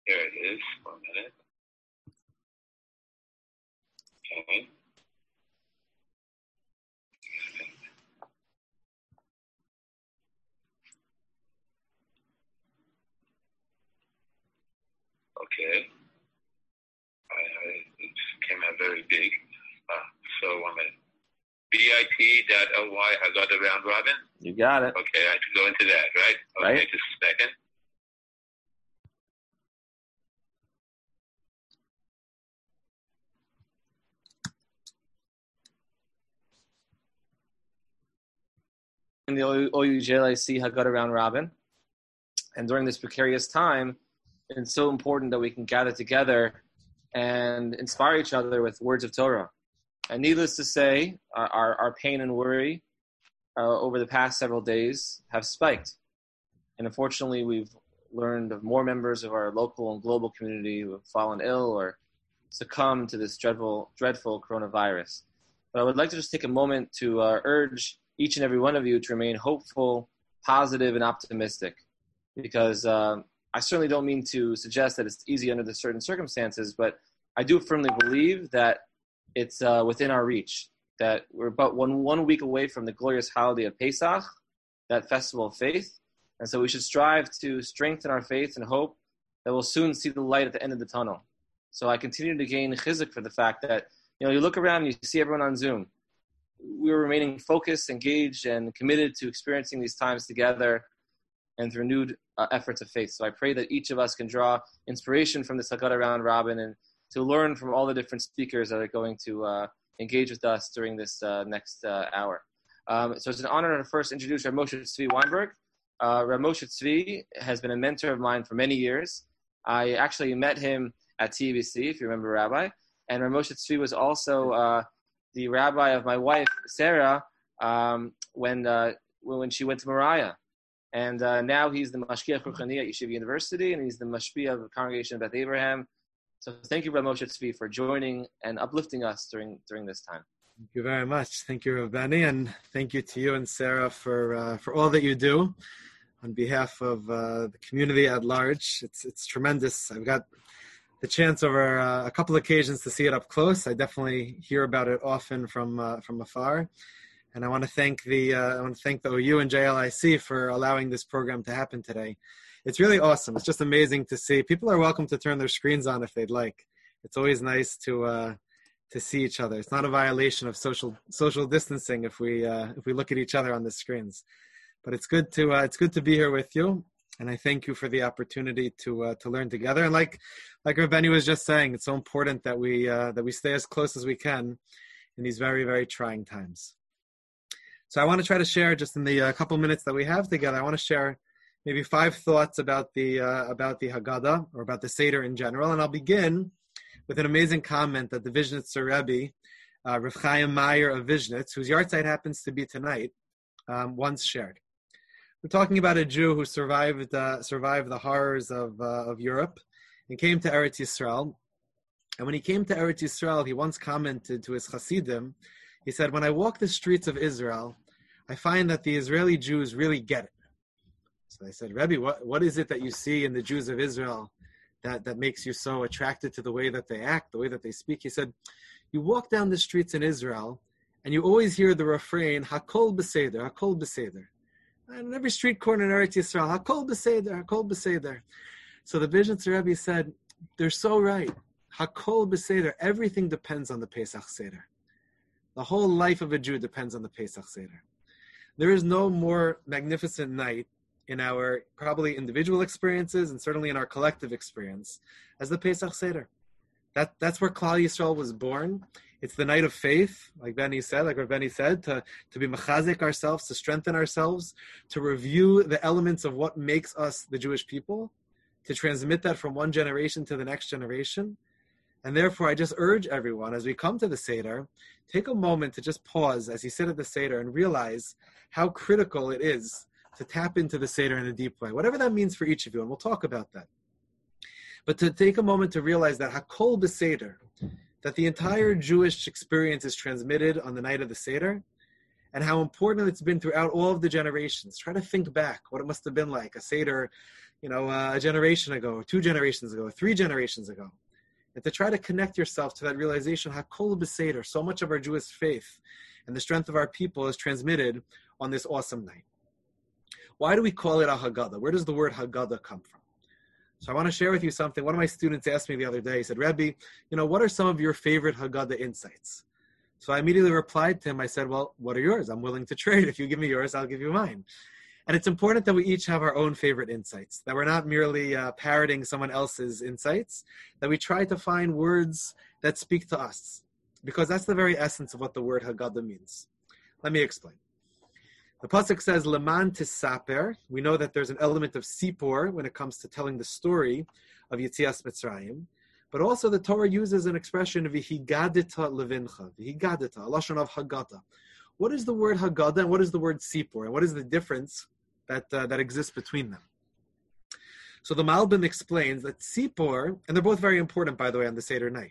Here it is. 1 minute. Okay. Okay. It came out very big. So 1 minute. bit.ly Haggadah round robin. You got it. Okay, I should go into that, right? Okay, right. Just a second. In the OUJLIC Haggadah round robin, and during this precarious time, it's so important that we can gather together and inspire each other with words of Torah. And needless to say, our pain and worry over the past several days have spiked. And unfortunately, we've learned of more members of our local and global community who have fallen ill or succumbed to this dreadful coronavirus. But I would like to just take a moment to urge each and every one of you to remain hopeful, positive, and optimistic. Because I certainly don't mean to suggest that it's easy under the certain circumstances, but I do firmly believe that it's within our reach, that we're about one week away from the glorious holiday of Pesach, that festival of faith. And so we should strive to strengthen our faith and hope that we'll soon see the light at the end of the tunnel. So I continue to gain chizuk for the fact that, you look around and you see everyone on Zoom. We're remaining focused, engaged, and committed to experiencing these times together and through renewed efforts of faith. So I pray that each of us can draw inspiration from this Haggadah round robin and to learn from all the different speakers that are going to engage with us during this next hour. So it's an honor to first introduce Rav Moshe Tzvi Weinberg. Rav Moshe Tzvi has been a mentor of mine for many years. I actually met him at TBC, if you remember, Rabbi. And Rav Moshe Tzvi was also the rabbi of my wife, Sarah, when she went to Moriah. And now he's the Mashgiach Ruchani at Yeshiva University, and he's the Mashpia of the Congregation of Beth Abraham. So thank you, Rav Moshe Tzvi, for joining and uplifting us during this time. Thank you very much. Thank you, Rav Benny, and thank you to you and Sarah for all that you do on behalf of the community at large. It's tremendous. I've got the chance over a couple occasions to see it up close. I definitely hear about it often from afar. And I want to thank the OU and JLIC for allowing this program to happen today. It's really awesome. It's just amazing to see. People are welcome to turn their screens on if they'd like. It's always nice to see each other. It's not a violation of social distancing if we look at each other on the screens. But it's good to be here with you, and I thank you for the opportunity to learn together. And like Rav Benny was just saying, it's so important that we stay as close as we can in these very, very trying times. So I want to try to share, just in the couple minutes that we have together, I want to share maybe 5 thoughts about the Haggadah, or about the Seder in general. And I'll begin with an amazing comment that the Vizhnitzer Rebbe, Rav Chaim Meyer of Vizhnitz, whose yahrzeit happens to be tonight, once shared. We're talking about a Jew who survived the horrors of Europe and came to Eretz Yisrael. And when he came to Eretz Yisrael, he once commented to his Hasidim, he said, "When I walk the streets of Israel, I find that the Israeli Jews really get it." So I said, "Rebbe, what is it that you see in the Jews of Israel that makes you so attracted to the way that they act, the way that they speak?" He said, "You walk down the streets in Israel, and you always hear the refrain, Hakol Beseder, Hakol Beseder. And in every street corner in Eretz Yisrael, Hakol Beseder, Hakol Beseder." So the Vizhnitzer Rebbe said, they're so right. Hakol Beseder, everything depends on the Pesach Seder. The whole life of a Jew depends on the Pesach Seder. There is no more magnificent night in our probably individual experiences and certainly in our collective experience as the Pesach Seder. That's where Klal Yisrael was born. It's the night of faith, like Rav Benny said, to be mechazik ourselves, to strengthen ourselves, to review the elements of what makes us the Jewish people, to transmit that from one generation to the next generation. And therefore, I just urge everyone, as we come to the Seder, take a moment to just pause as you sit at the Seder and realize how critical it is to tap into the Seder in a deep way, whatever that means for each of you, and we'll talk about that. But to take a moment to realize that Hakol B'Seder, that the entire Jewish experience is transmitted on the night of the Seder, and how important it's been throughout all of the generations. Try to think back what it must have been like, a Seder, a generation ago, 2 generations ago, 3 generations ago. And to try to connect yourself to that realization, Hakol b'Seder, so much of our Jewish faith and the strength of our people is transmitted on this awesome night. Why do we call it a Haggadah? Where does the word Haggadah come from? So I want to share with you something. One of my students asked me the other day, he said, Rebbe, what are some of your favorite Haggadah insights? So I immediately replied to him, I said, well, what are yours? I'm willing to trade. If you give me yours, I'll give you mine. And it's important that we each have our own favorite insights, that we're not merely parroting someone else's insights, that we try to find words that speak to us, because that's the very essence of what the word Haggadah means. Let me explain. The pasuk says, Leman tisaper. We know that there's an element of sipor when it comes to telling the story of Yetzias Mitzrayim, but also the Torah uses an expression of Vihigadita levincha, Vihigadita, a lashon of Haggadah. What is the word Haggadah and what is the word sipor, and what is the difference that exists between them? So the Malbim explains that sipor, and they're both very important, by the way, on the Seder night.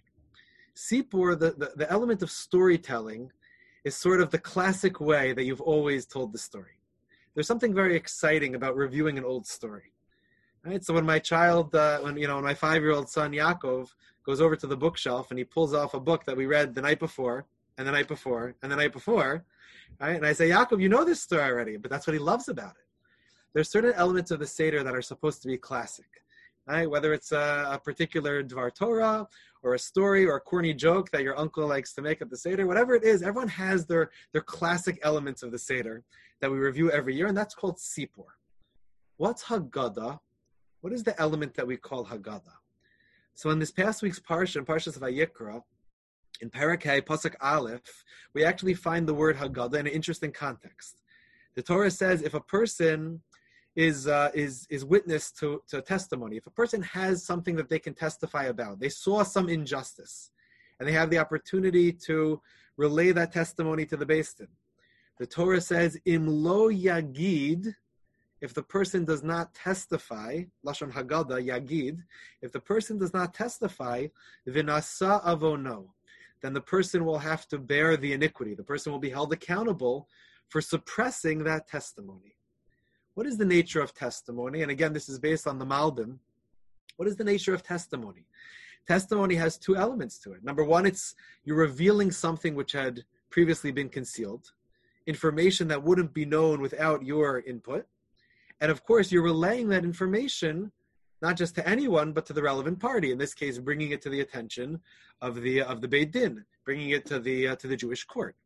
Sipor, the element of storytelling, is sort of the classic way that you've always told the story. There's something very exciting about reviewing an old story. Right? So when my child, when my 5-year-old son Yaakov goes over to the bookshelf and he pulls off a book that we read the night before, and the night before, and the night before, right? And I say, Yaakov, you know this story already, but that's what he loves about it. There's certain elements of the Seder that are supposed to be classic, right? Whether it's a particular Dvar Torah or a story or a corny joke that your uncle likes to make at the Seder, whatever it is, everyone has their classic elements of the Seder that we review every year, and that's called Sipor. What's Haggadah? What is the element that we call Haggadah? So in this past week's Parsha, in Parshas Vayikra, in Parakei, Pasuk Aleph, we actually find the word Haggadah in an interesting context. The Torah says if a person is witness to a testimony, if a person has something that they can testify about, they saw some injustice, and they have the opportunity to relay that testimony to the Beis Din. The Torah says, Im lo yagid, if the person does not testify, Lashon Haggadah, yagid, if the person does not testify, v'nasa avono, then the person will have to bear the iniquity. The person will be held accountable for suppressing that testimony. What is the nature of testimony? And again, this is based on the Malbim. What is the nature of testimony? Testimony has 2 elements to it. Number one, it's you're revealing something which had previously been concealed, information that wouldn't be known without your input. And of course, you're relaying that information not just to anyone, but to the relevant party. In this case, bringing it to the attention of the Beit Din, bringing it to the Jewish court.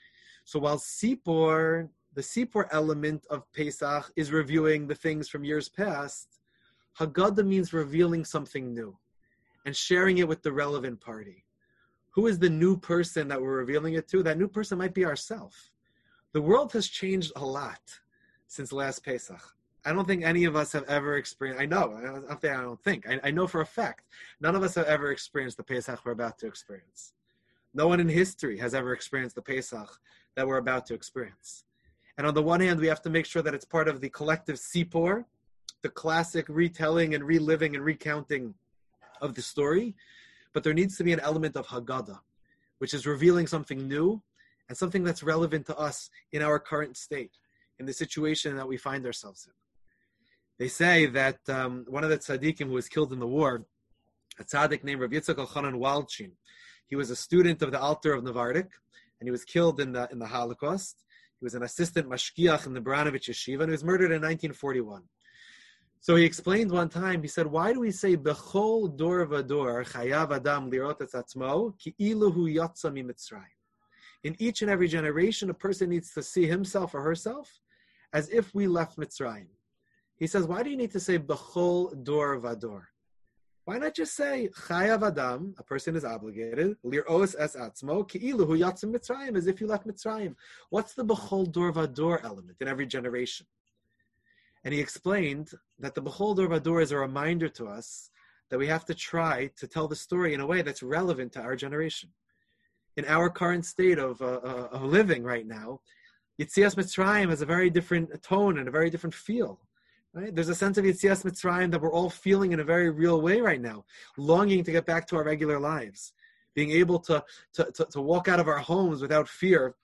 So while Sipor, the Sipor element of Pesach is reviewing the things from years past, Haggadah means revealing something new and sharing it with the relevant party. Who is the new person that we're revealing it to? That new person might be ourselves. The world has changed a lot since last Pesach. I don't think any of us have ever experienced, I know for a fact, none of us have ever experienced the Pesach we're about to experience. No one in history has ever experienced the Pesach that we're about to experience. And on the one hand, we have to make sure that it's part of the collective Sipor, the classic retelling and reliving and recounting of the story. But there needs to be an element of Haggadah, which is revealing something new and something that's relevant to us in our current state, in the situation that we find ourselves in. They say that one of the tzaddikim who was killed in the war, a tzaddik named Rav Yitzchak Elchanan Walchin, he was a student of the Alter of Navardik, and he was killed in the Holocaust. He was an assistant mashgiach in the Baranovich Yeshiva, and he was murdered in 1941. So he explained one time, he said, why do we say, Bechol dor vador chayav adam lirot et atzmo ki ilu hu yatsa miMitzrayim? In each and every generation, a person needs to see himself or herself as if we left Mitzrayim. He says, why do you need to say Bechol dor vador? Why not just say Chayav Adam, a person is obligated, Lir'os es atzmo, Ki'ilu hu yatzim Mitzrayim, as if you left Mitzrayim. What's the Bechol dor vador element in every generation? And he explained that the Bechol dor vador is a reminder to us that we have to try to tell the story in a way that's relevant to our generation. In our current state of living right now, Yetzias Mitzrayim has a very different tone and a very different feel. Right? There's a sense of Yetzias Mitzrayim that we're all feeling in a very real way right now, longing to get back to our regular lives, being able to walk out of our homes without fear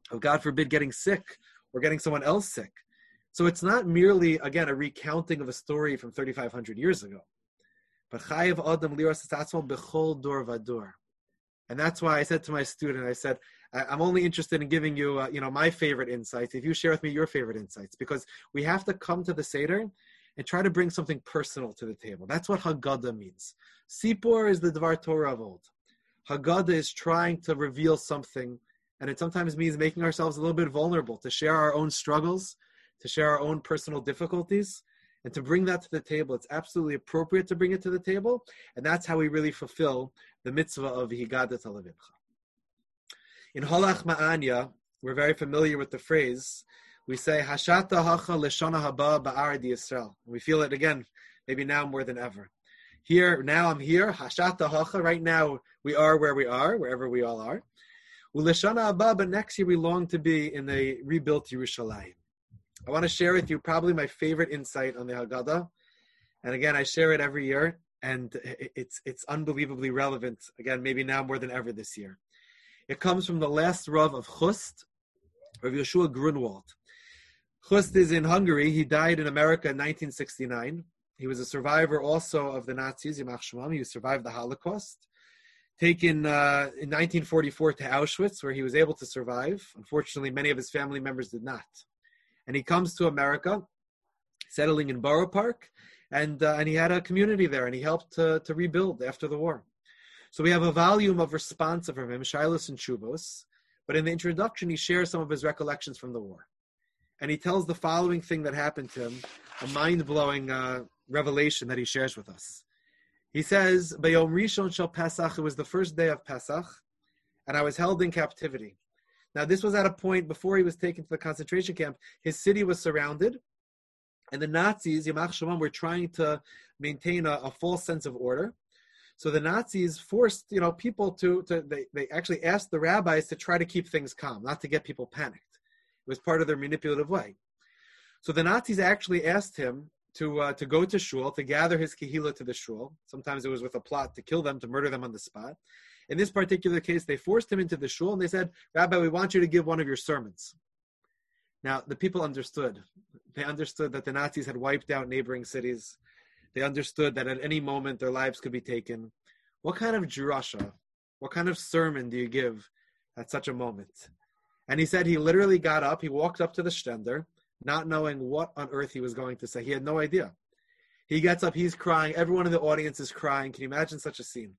of, God forbid, getting sick or getting someone else sick. So it's not merely, again, a recounting of a story from 3,500 years ago. But chayev adam liras esatzmo bechol dor vador. And that's why I said to my student, I said, I'm only interested in giving you, my favorite insights. If you share with me your favorite insights, because we have to come to the Seder and try to bring something personal to the table. That's what Haggadah means. Sipur is the Dvar Torah of old. Haggadah is trying to reveal something, and it sometimes means making ourselves a little bit vulnerable, to share our own struggles, to share our own personal difficulties, and to bring that to the table. It's absolutely appropriate to bring it to the table, and that's how we really fulfill the mitzvah of Higadat Alavimcha. In Holach Ma'anya, we're very familiar with the phrase, we say, Hashata hacha leshana haba ba'ar di Yisrael. We feel it again, maybe now more than ever. Here, now I'm here, Hashata hacha, right now we are where we are, wherever we all are. Uleshana haba, but next year we long to be in a rebuilt Yerushalayim. I want to share with you probably my favorite insight on the Haggadah. And again, I share it every year, and it's unbelievably relevant, again, maybe now more than ever this year. It comes from the last Rav of Chust, Rav Yeshua Grunwald. Chust is in Hungary. He died in America in 1969. He was a survivor also of the Nazis, Yimach Shemam. He survived the Holocaust. Taken in 1944 to Auschwitz, where he was able to survive. Unfortunately, many of his family members did not. And he comes to America, settling in Borough Park, and he had a community there, and he helped to rebuild after the war. So we have a volume of response from him, Shilos and Shuvos, but in the introduction, he shares some of his recollections from the war. And he tells the following thing that happened to him, a mind-blowing revelation that he shares with us. He says, Bayom Rishon Shel Pesach, it was the first day of Pesach, and I was held in captivity. Now, this was at a point before he was taken to the concentration camp. His city was surrounded, and the Nazis, Yimach Shemam, were trying to maintain a false sense of order. So the Nazis forced, people they actually asked the rabbis to try to keep things calm, not to get people panicked. It was part of their manipulative way. So the Nazis actually asked him to go to shul, to gather his kehillah to the shul. Sometimes it was with a plot to kill them, to murder them on the spot. In this particular case, they forced him into the shul, and they said, Rabbi, we want you to give one of your sermons. Now, the people understood. They understood that the Nazis had wiped out neighboring cities. They understood that at any moment their lives could be taken. What kind of drasha, what kind of sermon do you give at such a moment? And he said he literally got up, he walked up to the shtender, not knowing what on earth he was going to say. He had no idea. He gets up, he's crying, everyone in the audience is crying. Can you imagine such a scene?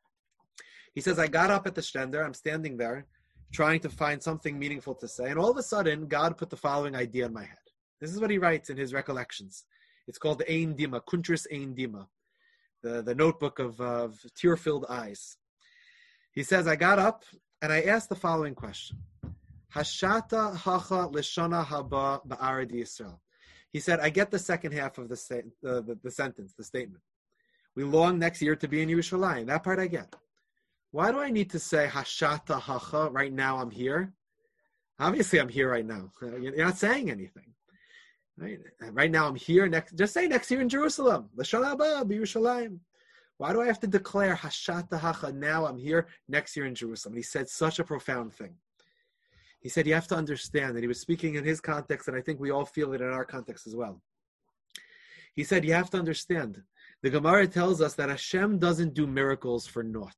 He says, I got up at the shtender, I'm standing there, trying to find something meaningful to say, and all of a sudden, God put the following idea in my head. This is what he writes in his recollections. It's called the Ein Dima, Kuntris Ein Dima, the notebook of tear-filled eyes. He says, I got up, and I asked the following question. Hashata hacha leshana haba ba'ara di Yisrael. He said, I get the second half of the sentence, the statement. We long next year to be in Yerushalayim. That part I get. Why do I need to say Hashata hacha, right now I'm here? Obviously I'm here right now. You're not saying anything. Right now I'm here. Just say next year in Jerusalem. L'shana haba b'Yerushalayim. Why do I have to declare Hashata hacha, now I'm here, next year in Jerusalem? And he said such a profound thing. He said you have to understand that he was speaking in his context, and I think we all feel it in our context as well. He said you have to understand. The Gemara tells us that Hashem doesn't do miracles for naught.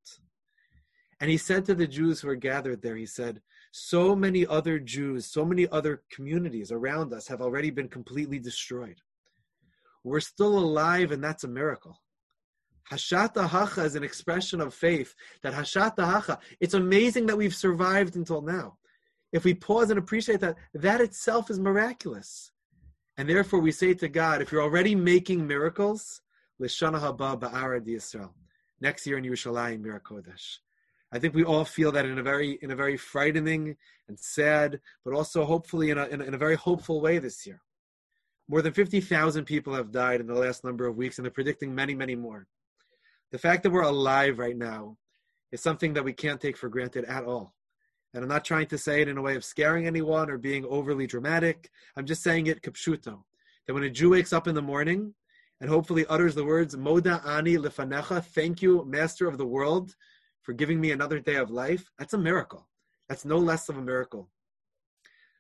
And he said to the Jews who were gathered there, he said, so many other Jews, so many other communities around us have already been completely destroyed. We're still alive, and that's a miracle. Hashata hacha is an expression of faith, that Hashata hacha, it's amazing that we've survived until now. If we pause and appreciate that, that itself is miraculous. And therefore we say to God, if you're already making miracles, L'shana haba ba'ara di Yisrael, next year in Yerushalayim, Mir HaKodesh. I think we all feel that in a very frightening and sad, but also hopefully in a very hopeful way this year. More than 50,000 people have died in the last number of weeks, and they're predicting many, many more. The fact that we're alive right now is something that we can't take for granted at all. And I'm not trying to say it in a way of scaring anyone or being overly dramatic. I'm just saying it kipshuto. That when a Jew wakes up in the morning and hopefully utters the words, Moda ani lefanecha, thank you, Master of the world, for giving me another day of life, that's a miracle. That's no less of a miracle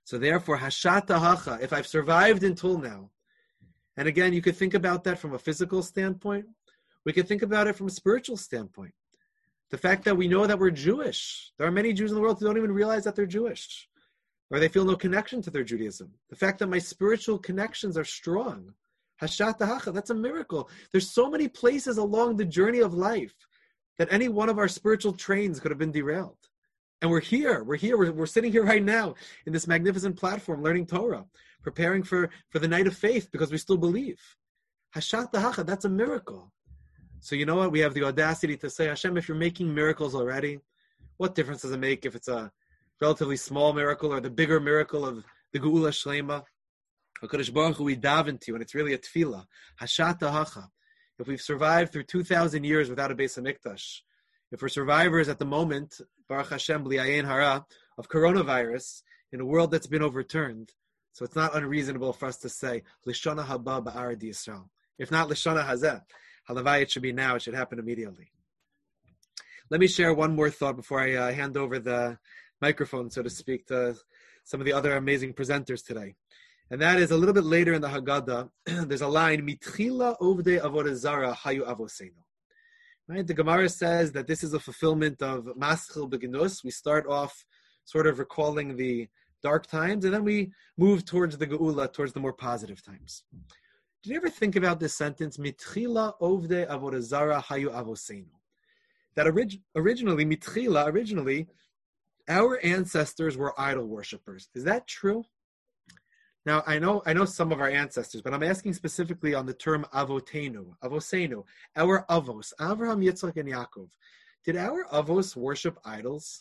So therefore, hashat hacha, if I've survived until now, and again, you could think about that from a physical standpoint. We could think about it from a spiritual standpoint. The fact that we know that we're Jewish. There are many Jews in the world who don't even realize that they're Jewish, or they feel no connection to their Judaism. The fact that my spiritual connections are strong. Hashat hacha, that's a miracle. There's so many places along the journey of life that any one of our spiritual trains could have been derailed. And we're sitting here right now in this magnificent platform, learning Torah, preparing for the night of faith because we still believe. Hashat hacha, that's a miracle. So you know what? We have the audacity to say, Hashem, if you're making miracles already, what difference does it make if it's a relatively small miracle or the bigger miracle of the Geula Shlema? HaKadosh Baruch Hu, we daven to you, and it's really a tefillah. Hashat hacha. If we've survived through 2,000 years without a Beis HaMikdash, if we're survivors at the moment, Baruch Hashem, bli ayin hara, of coronavirus in a world that's been overturned, so it's not unreasonable for us to say, Lishana haba ba'ar di Yisrael. If not Lishana hazeh, halavai, it should be now, it should happen immediately. Let me share one more thought before I hand over the microphone, so to speak, to some of the other amazing presenters today. And that is a little bit later in the Haggadah, there's a line, Mitchila ovdei avodah zara hayu avoseinu. Right? The Gemara says that this is a fulfillment of Maschil Beginus. We start off sort of recalling the dark times, and then we move towards the Geula, towards the more positive times. Did you ever think about this sentence, Mitchila ovdei avodah zara hayu avoseinu? That originally, our ancestors were idol worshippers. Is that true? Now, I know some of our ancestors, but I'm asking specifically on the term avotenu, our avos, Avraham, Yitzchak, and Yaakov. Did our avos worship idols?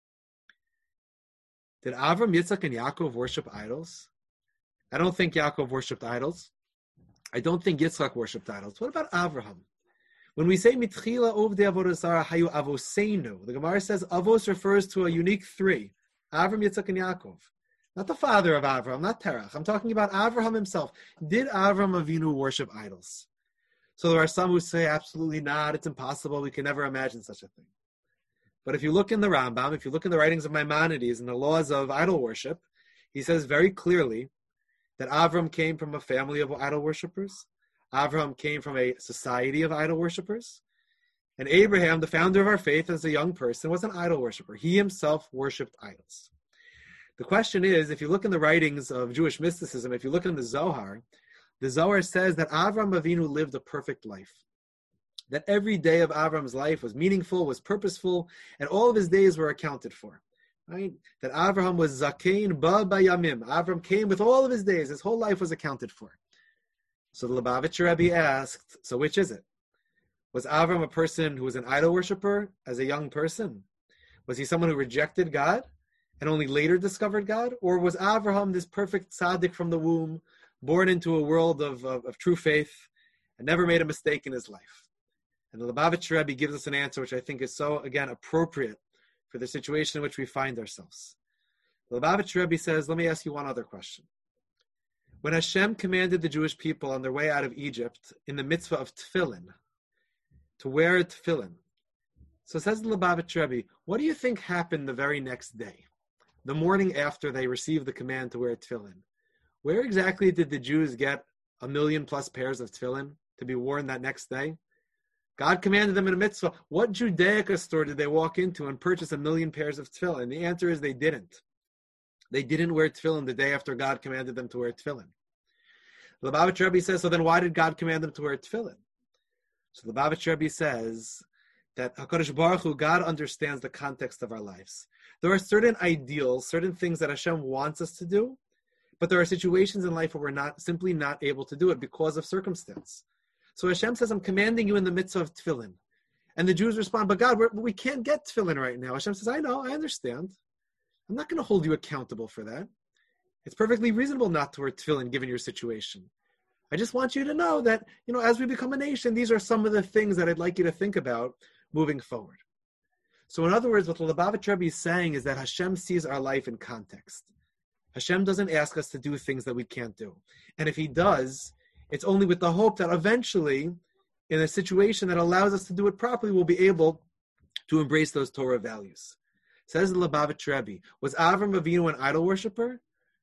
Did Avram, Yitzchak, and Yaakov worship idols? I don't think Yaakov worshipped idols. I don't think Yitzchak worshipped idols. What about Avraham? When we say mitchila ovdei avodah zara hayu avosenu, the Gemara says avos refers to a unique three: Avram, Yitzchak, and Yaakov. Not the father of Avram, not Terach. I'm talking about Avraham himself. Did Avram Avinu worship idols? So there are some who say absolutely not. It's impossible. We can never imagine such a thing. But if you look in the Rambam, if you look in the writings of Maimonides and the laws of idol worship, he says very clearly that Avram came from a family of idol worshippers. Avraham came from a society of idol worshippers. And Abraham, the founder of our faith as a young person, was an idol worshipper. He himself worshipped idols. The question is, if you look in the writings of Jewish mysticism, if you look in the Zohar says that Avram Avinu lived a perfect life. That every day of Avram's life was meaningful, was purposeful, and all of his days were accounted for. Right? That Avraham was Zakein Ba Bayamim. Avram came with all of his days. His whole life was accounted for. So the Lubavitcher Rebbe asked, so which is it? Was Avram a person who was an idol worshiper as a young person? Was he someone who rejected God and only later discovered God? Or was Avraham this perfect tzaddik from the womb, born into a world of true faith and never made a mistake in his life? And the Lubavitcher Rebbe gives us an answer which I think is so, again, appropriate for the situation in which we find ourselves. The Lubavitcher Rebbe says, let me ask you one other question. When Hashem commanded the Jewish people on their way out of Egypt in the mitzvah of tefillin, to wear tefillin, so says the Lubavitcher Rebbe, what do you think happened the very next day? The morning after they received the command to wear tefillin. Where exactly did the Jews get 1 million plus pairs of tefillin to be worn that next day? God commanded them in a mitzvah. What Judaica store did they walk into and purchase 1 million pairs of tefillin? The answer is they didn't. They didn't wear tefillin the day after God commanded them to wear tefillin. The Lubavitcher Rebbe says, so then why did God command them to wear tefillin? So the Lubavitcher Rebbe says that HaKadosh Baruch Hu, God understands the context of our lives. There are certain ideals, certain things that Hashem wants us to do, but there are situations in life where we're simply not able to do it because of circumstance. So Hashem says, I'm commanding you in the mitzvah of tefillin. And the Jews respond, but God, we can't get tefillin right now. Hashem says, I know, I understand. I'm not going to hold you accountable for that. It's perfectly reasonable not to wear tefillin given your situation. I just want you to know that, as we become a nation, these are some of the things that I'd like you to think about moving forward. So in other words, what the Lubavitcher Rebbe is saying is that Hashem sees our life in context. Hashem doesn't ask us to do things that we can't do. And if he does, it's only with the hope that eventually, in a situation that allows us to do it properly, we'll be able to embrace those Torah values. Says the Lubavitcher Rebbe, was Avram Avinu an idol worshiper?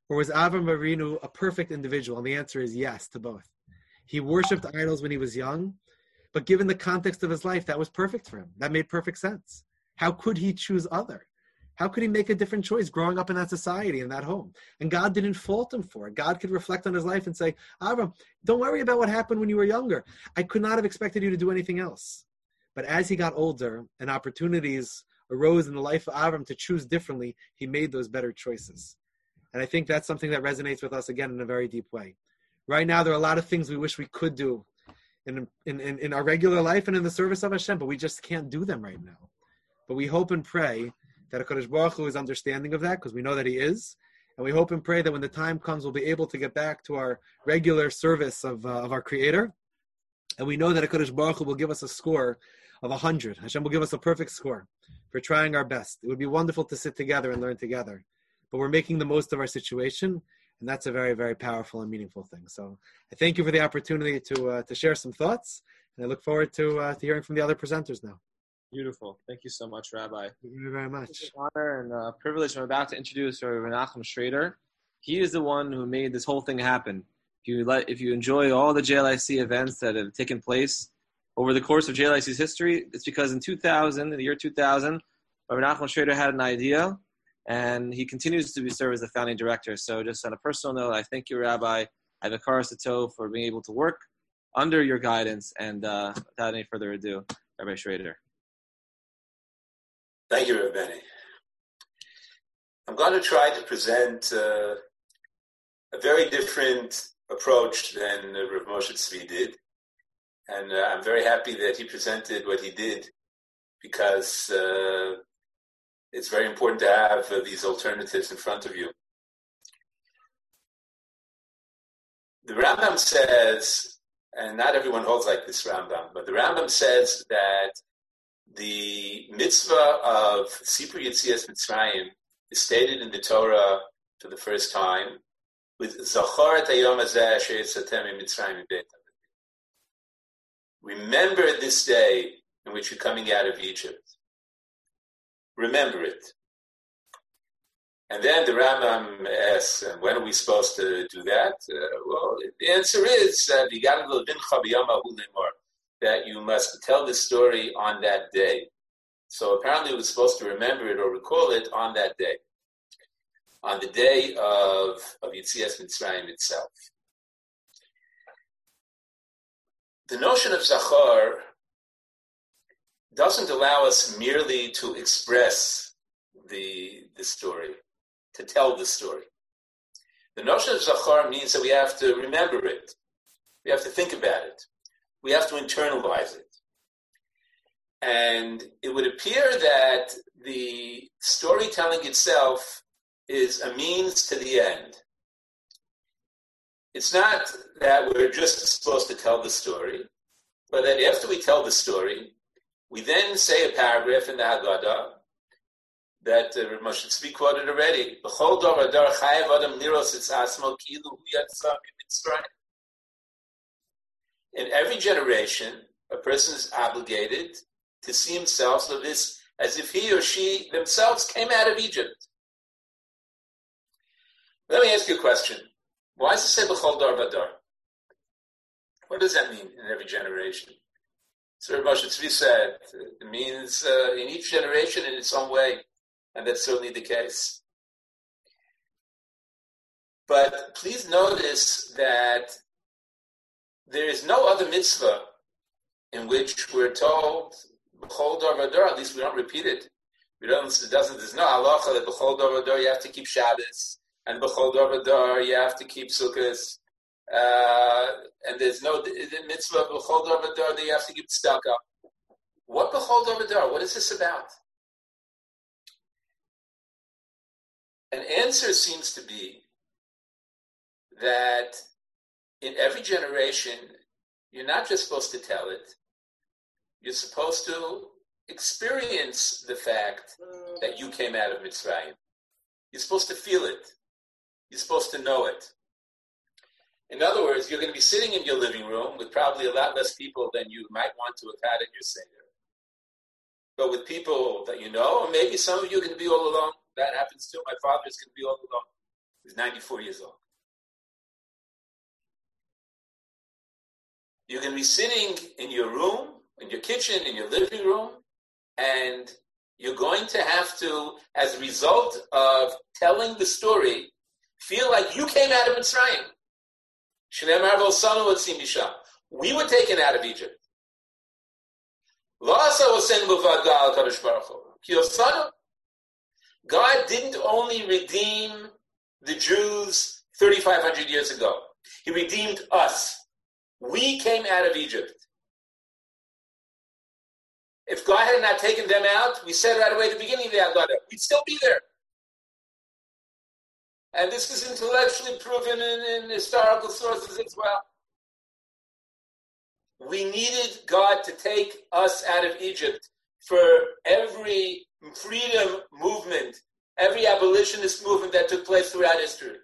Or was Avram Avinu a perfect individual? And the answer is yes to both. He worshipped idols when he was young, but given the context of his life, that was perfect for him. That made perfect sense. How could he choose other? How could he make a different choice growing up in that society, in that home? And God didn't fault him for it. God could reflect on his life and say, Avram, don't worry about what happened when you were younger. I could not have expected you to do anything else. But as he got older and opportunities arose in the life of Avram to choose differently, he made those better choices. And I think that's something that resonates with us again in a very deep way. Right now, there are a lot of things we wish we could do in our regular life and in the service of Hashem, but we just can't do them right now. But we hope and pray that HaKadosh Baruch Hu is understanding of that, because we know that he is. And we hope and pray that when the time comes, we'll be able to get back to our regular service of our Creator. And we know that HaKadosh Baruch Hu will give us a score of 100. Hashem will give us a perfect score for trying our best. It would be wonderful to sit together and learn together. But we're making the most of our situation, and that's a very, very powerful and meaningful thing. So I thank you for the opportunity to share some thoughts, and I look forward to hearing from the other presenters now. Beautiful. Thank you so much, Rabbi. Thank you very much. It's an honor and privilege. I'm about to introduce Rabbi Menachem Schrader. He is the one who made this whole thing happen. If you enjoy all the JLIC events that have taken place over the course of JLIC's history, it's because in the year 2000, Rabbi Menachem Schrader had an idea, and he continues to serve as the founding director. So just on a personal note, I thank you, Rabbi. I have a karas hatov for being able to work under your guidance. And without any further ado, Rabbi Schrader. Thank you, Rabbi. I'm going to try to present a very different approach than Rav Moshe Tzvi did. And I'm very happy that he presented what he did, because it's very important to have these alternatives in front of you. The Rambam says, and not everyone holds like this Rambam, but the Rambam says that the mitzvah of Sipur Yetzias Mitzrayim is stated in the Torah for the first time with Zachor et hayom hazeh asher yetzatem miMitzrayim mibeit Avadim. Remember this day in which you're coming out of Egypt. Remember it. And then the Rambam asks, when are we supposed to do that? Well, the answer is that you must tell this story on that day. So apparently we're supposed to remember it or recall it on that day, on the day of Yetzias Mitzrayim itself. The notion of Zachor doesn't allow us merely to express the story, to tell the story. The notion of Zachor means that we have to remember it. We have to think about it. We have to internalize it. And it would appear that the storytelling itself is a means to the end. It's not that we're just supposed to tell the story, but that after we tell the story, we then say a paragraph in the Haggadah that Rav Moshe Tzvi quoted already. B'chol dor v'dor chayav adam liros etz asmo kilu hu yatsa miMitzrayim. In every generation, a person is obligated to see himself as if he or she themselves came out of Egypt. Let me ask you a question. Why does it say b'chol dor v'dor? What does that mean in every generation? So Rav Moshe Tzvi said it means in each generation in its own way, and that's certainly the case. But please notice that there is no other mitzvah in which we're told b'chol dor v'dor. At least we don't repeat it. There's no halacha that b'chol dor v'dor you have to keep Shabbos, and b'chol dor v'dor you have to keep Sukkot. And there's no mitzvah of b'chol dor v'dor that you have to give tzedakah. What b'chol dor v'dor? What is this about? An answer seems to be that in every generation, you're not just supposed to tell it. You're supposed to experience the fact that you came out of Mitzrayim. You're supposed to feel it. You're supposed to know it. In other words, you're going to be sitting in your living room with probably a lot less people than you might want to have had at your Seder. But with people that you know, or maybe some of you are going to be all alone. That happens too. My father is going to be all alone. He was 94 years old. You're going to be sitting in your room, in your kitchen, in your living room, and you're going to have to, as a result of telling the story, feel like you came out of Mitzrayim. We were taken out of Egypt. God didn't only redeem the Jews 3,500 years ago. He redeemed us. We came out of Egypt. If God had not taken them out, we said right away at the beginning of the Haggadah, we'd still be there. And this is intellectually proven in historical sources as well. We needed God to take us out of Egypt for every freedom movement, every abolitionist movement that took place throughout history.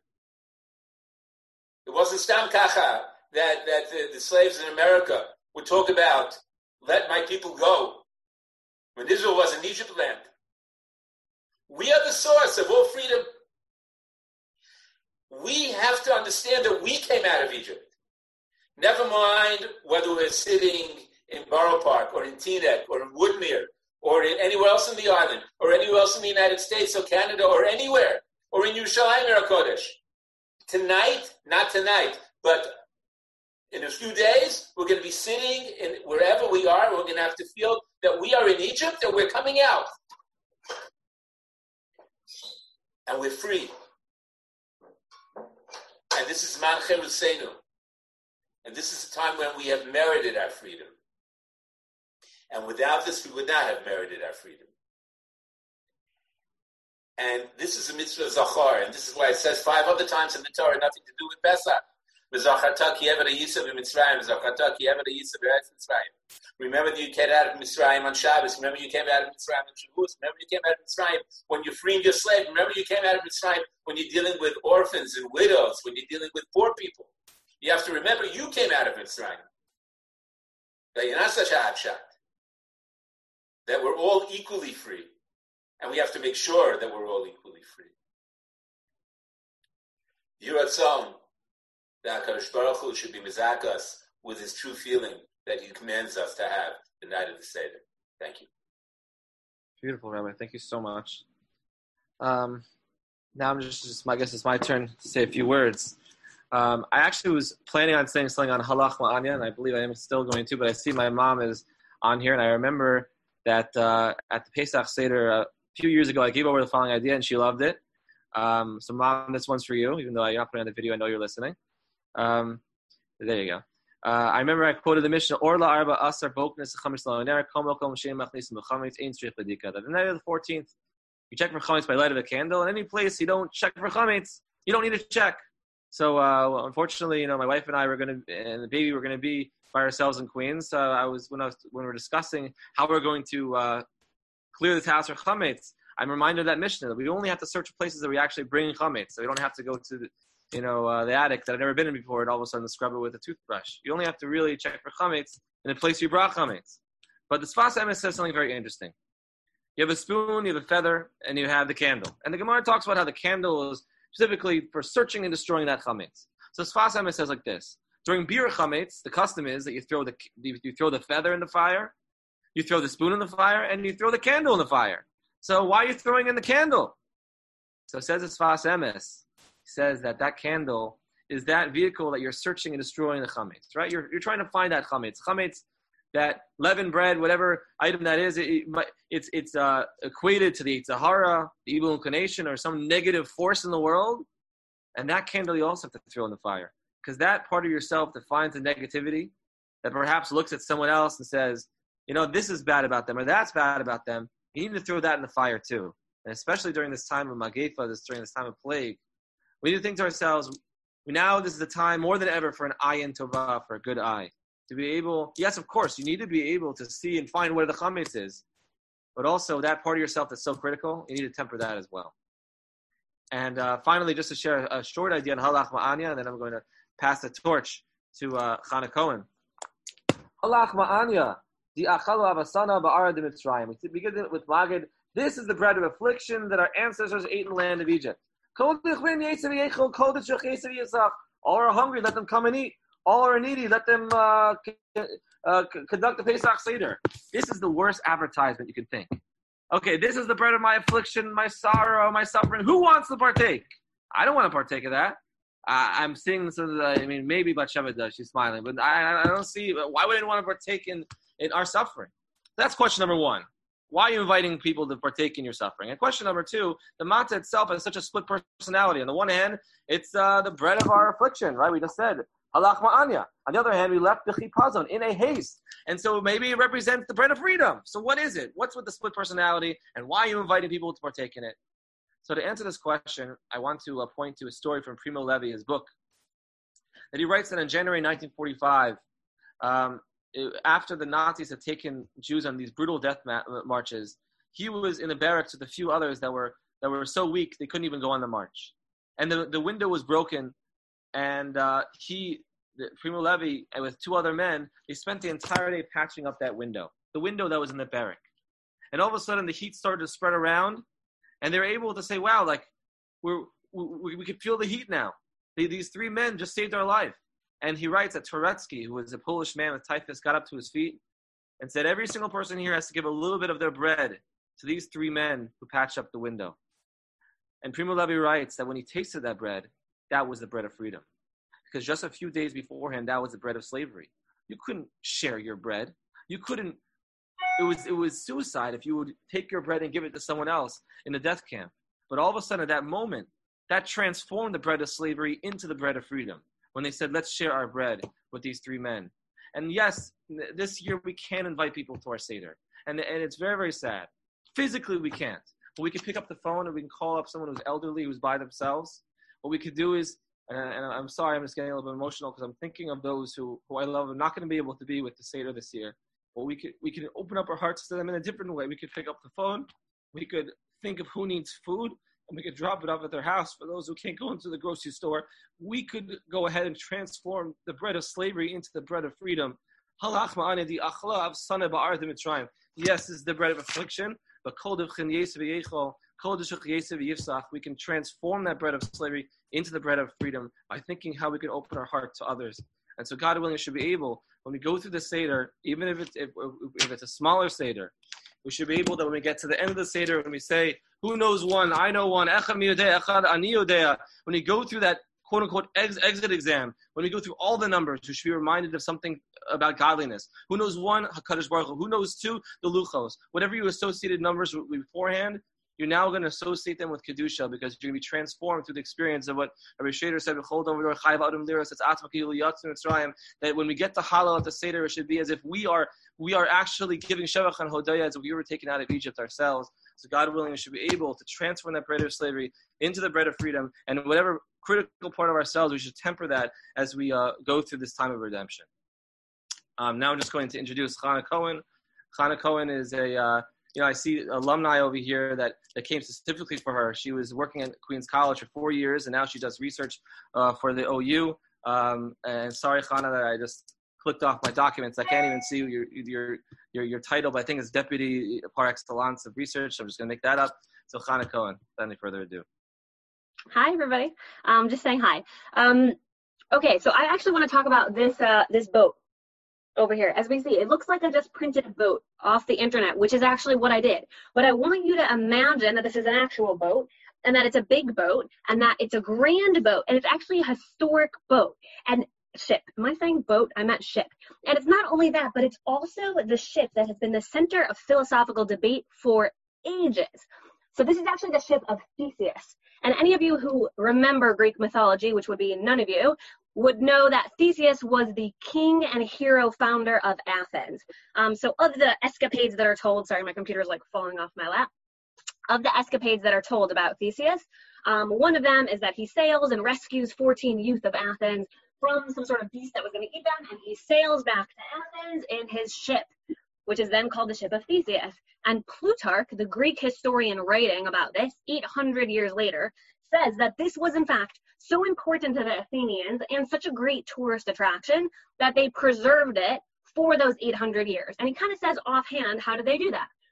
It wasn't Stam Kacha that the slaves in America would talk about, let my people go, when Israel was an Egypt land. We are the source of all freedom. We have to understand that we came out of Egypt. Never mind whether we're sitting in Borough Park or in Teaneck or in Woodmere or in anywhere else in the island or anywhere else in the United States or Canada or anywhere or in Yerushalayim or Kodesh. Tonight, not tonight, but in a few days, we're going to be sitting in wherever we are. We're going to have to feel that we are in Egypt and we're coming out. And we're free. And this is Man Cherusenu. And this is a time when we have merited our freedom. And without this, we would not have merited our freedom. And this is a mitzvah zachar. And this is why it says 5 other times in the Torah, nothing to do with Pesach. Remember that you came out of Mitzrayim on Shabbos. Remember you came out of Mitzrayim on Shavuos. Remember you came out of Mitzrayim when you're freeing your slave. Remember you came out of Mitzrayim when you're dealing with orphans and widows, when you're dealing with poor people. You have to remember you came out of Mitzrayim. That you're not such a hot shot. That we're all equally free. And we have to make sure that we're all equally free. Yiratzon. That HaKadosh Baruch Hu should be mizak us with his true feeling that he commands us to have the night of the Seder. Thank you. Beautiful, Rabbi. Thank you so much. Now I'm I guess it's my turn to say a few words. I actually was planning on saying something on Halach Ma'anya, and I believe I am still going to, but I see my mom is on here, and I remember that at the Pesach Seder a few years ago, I gave over the following idea, and she loved it. So Mom, this one's for you, even though you're not putting on the video, I know you're listening. There you go. I remember I quoted the Mishnah, Orla Arba Asar Boknes Chametz La'oner Komokom Shem Machnis Mechametz Ein Tzrich Ledika. That the night of the 14th, you check for chametz by light of a candle. In any place you don't check for chametz, you don't need to check. So unfortunately, my wife and I and the baby were going to be by ourselves in Queens. When we were discussing how we're going to clear this house for chametz, I'm reminded of that Mishnah that we only have to search for places that we actually bring chametz. So we don't have to go to the attic that I've never been in before and all of a sudden scrub it with a toothbrush. You only have to really check for chametz in a place you brought chametz. But the Sfas Emes says something very interesting. You have a spoon, you have a feather, and you have the candle. And the Gemara talks about how the candle is specifically for searching and destroying that chametz. So Sfas Emes says like this. During Bir chametz, the custom is that you throw the feather in the fire, you throw the spoon in the fire, and you throw the candle in the fire. So why are you throwing in the candle? So it says Sfas Emes. Says that candle is that vehicle that you're searching and destroying the chametz, right? You're trying to find that chametz, that leavened bread, whatever item that is. It's equated to the Sahara, the evil inclination, or some negative force in the world, and that candle you also have to throw in the fire, because that part of yourself that finds the negativity, that perhaps looks at someone else and says, this is bad about them or that's bad about them. You need to throw that in the fire too, and especially during this time of Magefa, during this time of plague. We need to think to ourselves, now this is the time more than ever for an ayin tovah, for a good eye. To be able, yes, of course, you need to be able to see and find where the chametz is. But also that part of yourself that's so critical, you need to temper that as well. And finally, just to share a short idea on Halach Ma'anya, and then I'm going to pass the torch to Chana Cohen. Halach Ma'anya, the achalu avasana ba'ara de Mitzrayim. We begin with Magid. This is the bread of affliction that our ancestors ate in the land of Egypt. All are hungry, let them come and eat. All are needy, let them conduct the Pesach Seder. This is the worst advertisement you can think. Okay, this is the bread of my affliction, my sorrow, my suffering. Who wants to partake? I don't want to partake of that. I'm seeing this. Maybe Batsheva does. She's smiling, but I don't see. Why would anyone want to partake in our suffering? That's question number one. Why are you inviting people to partake in your suffering? And question number two, the matzah itself has such a split personality. On the one hand, it's the bread of our affliction, right? We just said, halach ma'anya. On the other hand, we left the chipazon in a haste. And so maybe it represents the bread of freedom. So what is it? What's with the split personality? And why are you inviting people to partake in it? So to answer this question, I want to point to a story from Primo Levi, his book, that he writes that in January 1945, after the Nazis had taken Jews on these brutal death marches, he was in the barracks with a few others that were so weak they couldn't even go on the march. And the window was broken, and Primo Levi, and with two other men, they spent the entire day patching up that window, the window that was in the barrack. And all of a sudden, the heat started to spread around, and they were able to say, wow, like, we could feel the heat now. These three men just saved our life. And he writes that Turetsky, who was a Polish man with typhus, got up to his feet and said, every single person here has to give a little bit of their bread to these three men who patched up the window. And Primo Levi writes that when he tasted that bread, that was the bread of freedom. Because just a few days beforehand, that was the bread of slavery. You couldn't share your bread. You couldn't. It was suicide if you would take your bread and give it to someone else in the death camp. But all of a sudden, at that moment, that transformed the bread of slavery into the bread of freedom. When they said, let's share our bread with these three men. And yes, this year we can invite people to our Seder. And it's very, very sad. Physically, we can't. But we can pick up the phone and we can call up someone who's elderly, who's by themselves. What we could do is, and I'm sorry, I'm just getting a little bit emotional because I'm thinking of those who I love. I'm not going to be able to be with the Seder this year. But we could open up our hearts to them in a different way. We could pick up the phone. We could think of who needs food. And we could drop it off at their house. For those who can't go into the grocery store, we could go ahead and transform the bread of slavery into the bread of freedom. Yes, this is the bread of affliction, but we can transform that bread of slavery into the bread of freedom by thinking how we can open our heart to others. And so God willing, should be able, when we go through the Seder, even if it's a smaller Seder, we should be able that when we get to the end of the Seder, when we say, who knows one, I know one, echad mi yodea, echad ani yodea, when we go through that quote-unquote exit exam, when we go through all the numbers, we should be reminded of something about godliness. Who knows one, HaKadosh Baruch Hu. Who knows two, the Luchos. Whatever you associated numbers with beforehand, you're now going to associate them with Kedusha because you're going to be transformed through the experience of what Rabbi Shader said, that when we get to Hallel at the Seder, it should be as if we are actually giving Shevach and Hodaya as if we were taken out of Egypt ourselves. So God willing, we should be able to transform that bread of slavery into the bread of freedom, and whatever critical part of ourselves, we should temper that as we go through this time of redemption. Now I'm just going to introduce Chana Cohen. Chana Cohen is I see alumni over here that came specifically for her. She was working at Queens College for 4 years, and now she does research for the OU. And sorry, Chana, that I just clicked off my documents. I can't even see your title, but I think it's Deputy par excellence of research. So I'm just going to make that up. So Chana Cohen, without any further ado. Hi, everybody. Just saying hi. Okay, so I actually want to talk about this boat over here. As we see, it looks like I just printed a boat off the internet, which is actually what I did. But I want you to imagine that this is an actual boat, and that it's a big boat, and that it's a grand boat, and it's actually a historic boat. And ship. Am I saying boat? I meant ship. And it's not only that, but it's also the ship that has been the center of philosophical debate for ages. So this is actually the ship of Theseus. And any of you who remember Greek mythology, which would be none of you, would know that Theseus was the king and hero founder of Athens. So of the escapades that are told, sorry, my computer's like falling off my lap. Of the escapades that are told about Theseus, one of them is that he sails and rescues 14 youth of Athens from some sort of beast that was going to eat them, and he sails back to Athens in his ship, which is then called the ship of Theseus. And Plutarch, the Greek historian writing about this 800 years later, says that this was in fact so important to the Athenians and such a great tourist attraction that they preserved it for those 800 years. And he kind of says offhand, how did they do that?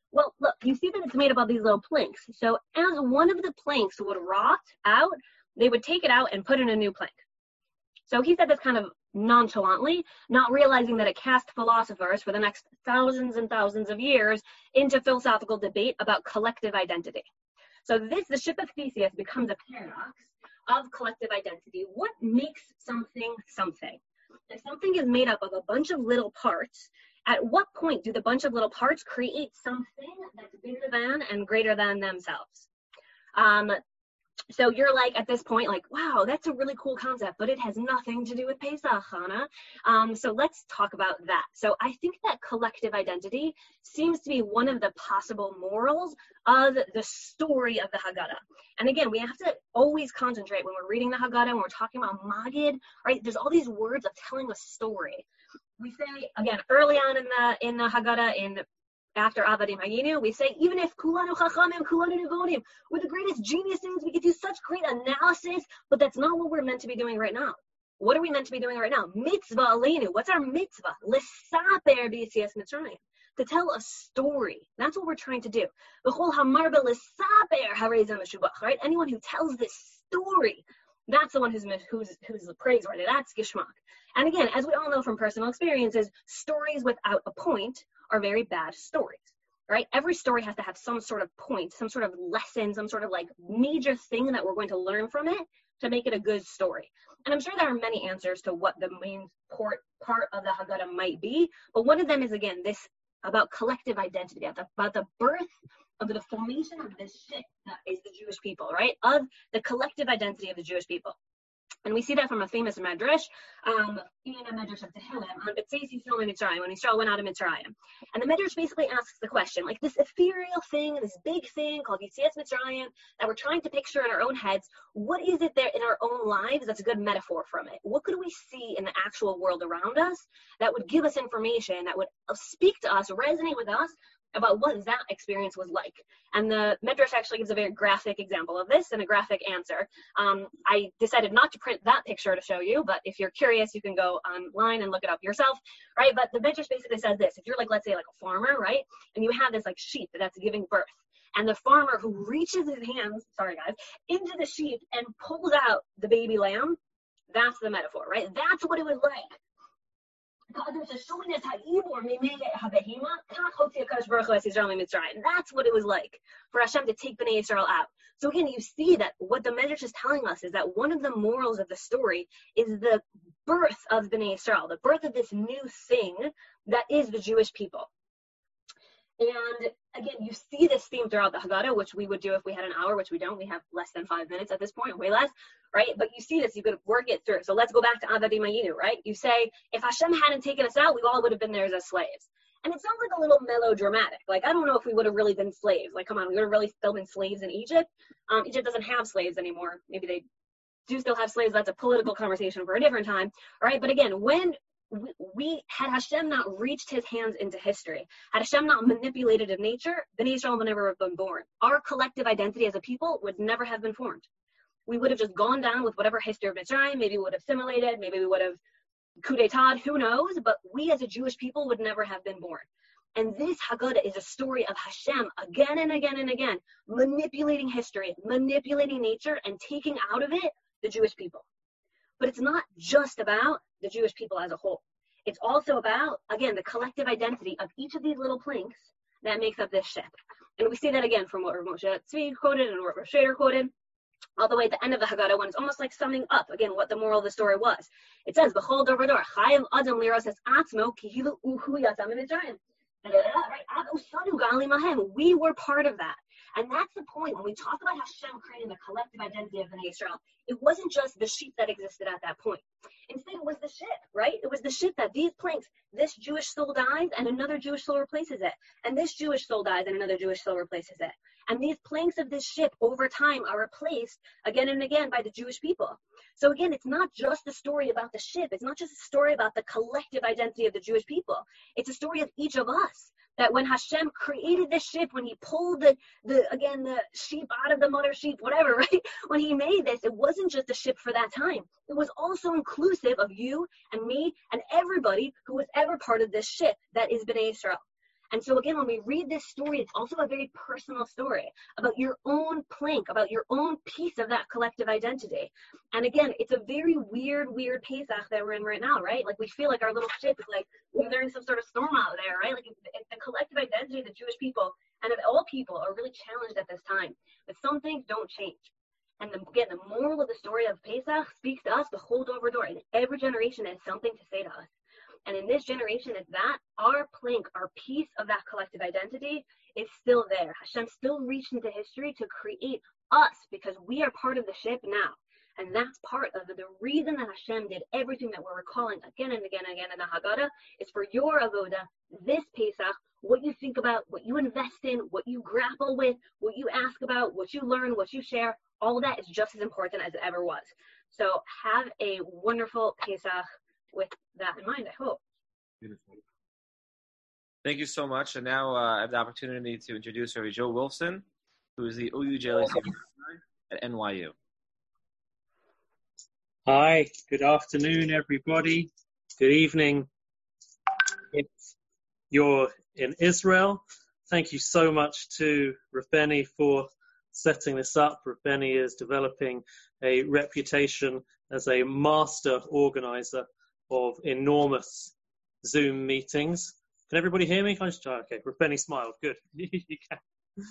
Well, look, you see that it's made up of these little planks. So as one of the planks would rot out, they would take it out and put in a new plank. So he said this kind of nonchalantly, not realizing that it cast philosophers for the next thousands and thousands of years into philosophical debate about collective identity. So the ship of Theseus becomes a paradox of collective identity. What makes something something? If something is made up of a bunch of little parts, at what point do the bunch of little parts create something that's bigger than and greater than themselves? So you're like, at this point, like, wow, that's a really cool concept, but it has nothing to do with Pesach, Hannah. So let's talk about that. So I think that collective identity seems to be one of the possible morals of the story of the Haggadah. And again, we have to always concentrate when we're reading the Haggadah, when we're talking about Magid, right? There's all these words of telling a story. We say, again, early on in the Haggadah, after Avadim Hayinu, we say, even if Kulanu Chachamim, Kulanu Nevonim, we're the greatest geniuses, we could do such great analysis, but that's not what we're meant to be doing right now. What are we meant to be doing right now? Mitzvah Aleinu. What's our mitzvah? L'saper b'yitzias Mitzrayim. To tell a story. That's what we're trying to do. B'chol hamarba l'saper harei meshubach. Right? Anyone who tells this story, that's the one who's praiseworthy. That's Gishmak. And again, as we all know from personal experiences, stories without a point are very bad stories, right? Every story has to have some sort of point, some sort of lesson, some sort of like major thing that we're going to learn from it to make it a good story. And I'm sure there are many answers to what the main part of the Haggadah might be, but one of them is, again, this about collective identity, about the birth of the formation of this ship that is the Jewish people, right? Of the collective identity of the Jewish people. And we see that from a famous medrash, in a medrash of Tehillim, on B'tzeis Yisrael Mitzrayim, when Yisrael went out of Mitzrayim. And the medrash basically asks the question, like this ethereal thing, this big thing called Yitzias Mitzrayim, that we're trying to picture in our own heads, what is it there in our own lives that's a good metaphor from it? What could we see in the actual world around us that would give us information, that would speak to us, resonate with us, about what that experience was like? And the Medrash actually gives a very graphic example of this and a graphic answer. I decided not to print that picture to show you, but if you're curious, you can go online and look it up yourself, right? But the Medrash basically says this: if you're like, let's say like a farmer, right? And you have this like sheep that's giving birth, and the farmer who reaches his hands, into the sheep and pulls out the baby lamb, that's the metaphor, right? That's what it was like. That's what it was like for Hashem to take Bnei Yisrael out. So again, you see that what the Medrash is telling us is that one of the morals of the story is the birth of Bnei Yisrael, the birth of this new thing that is the Jewish people. And again, you see this theme throughout the Haggadah, which we would do if we had an hour, which we don't. We have less than 5 minutes at this point, way less, right? But you see this, you could work it through. So let's go back to Avadim Hayinu, right? You say, if Hashem hadn't taken us out, we all would have been there as slaves. And it sounds like a little melodramatic. Like, I don't know if we would have really been slaves. Like, come on, we would have really still been slaves in Egypt. Egypt doesn't have slaves anymore. Maybe they do still have slaves. That's a political conversation for a different time, all right? But again, when we had Hashem not reached his hands into history, had Hashem not manipulated in nature, Bnei Yisrael would never have been born. Our collective identity as a people would never have been formed. We would have just gone down with whatever history of Mitzrayim. Maybe we would have assimilated, maybe we would have coup d'etat, who knows, but we as a Jewish people would never have been born. And this Haggadah is a story of Hashem again and again and again, manipulating history, manipulating nature, and taking out of it the Jewish people. But it's not just about the Jewish people as a whole. It's also about, again, the collective identity of each of these little planks that makes up this ship. And we see that again from what Rav Moshe Tzvi quoted and what Rav Shader quoted, all the way at the end of the Haggadah, when it's almost like summing up, again, what the moral of the story was. It says, B'chol dor v'dor, chayav adam liros es atzmo, kihilu uhu yatzam mitzrayim. We were part of that. And that's the point. When we talk about Hashem creating the collective identity of Bnei Yisrael, it wasn't just the sheep that existed at that point. Instead, it was the ship, right? It was the ship that these planks, this Jewish soul dies and another Jewish soul replaces it. And this Jewish soul dies and another Jewish soul replaces it. And these planks of this ship over time are replaced again and again by the Jewish people. So again, it's not just a story about the ship. It's not just a story about the collective identity of the Jewish people. It's a story of each of us. That when Hashem created this ship, when he pulled the sheep out of the mother sheep, whatever, right? When he made this, it wasn't just a ship for that time. It was also inclusive of you and me and everybody who was ever part of this ship that is Bnei Yisrael. And so again, when we read this story, it's also a very personal story about your own plank, about your own piece of that collective identity. And again, it's a very weird Pesach that we're in right now, right? Like we feel like our little ship is like we're in some sort of storm out there, right? Like it's the collective identity of the Jewish people and of all people are really challenged at this time. But some things don't change. And again, the moral of the story of Pesach speaks to us, the hold over door. And every generation has something to say to us. And in this generation, it's that our plank, our piece of that collective identity is still there. Hashem still reached into history to create us because we are part of the ship now. And that's part of the reason that Hashem did everything that we're recalling again and again and again in the Haggadah is for your avoda, this Pesach, what you think about, what you invest in, what you grapple with, what you ask about, what you learn, what you share, all of that is just as important as it ever was. So have a wonderful Pesach with that in mind, I hope. Beautiful. Thank you so much. And now I have the opportunity to introduce Rabbi Joe Wolfson, who is the OU at NYU. Hi, good afternoon, everybody. Good evening. If you're in Israel, thank you so much to Rav Benny for setting this up. Rav Benny is developing a reputation as a master organizer of enormous Zoom meetings. Can everybody hear me? Okay, Rav Benny smiled. Good. You can.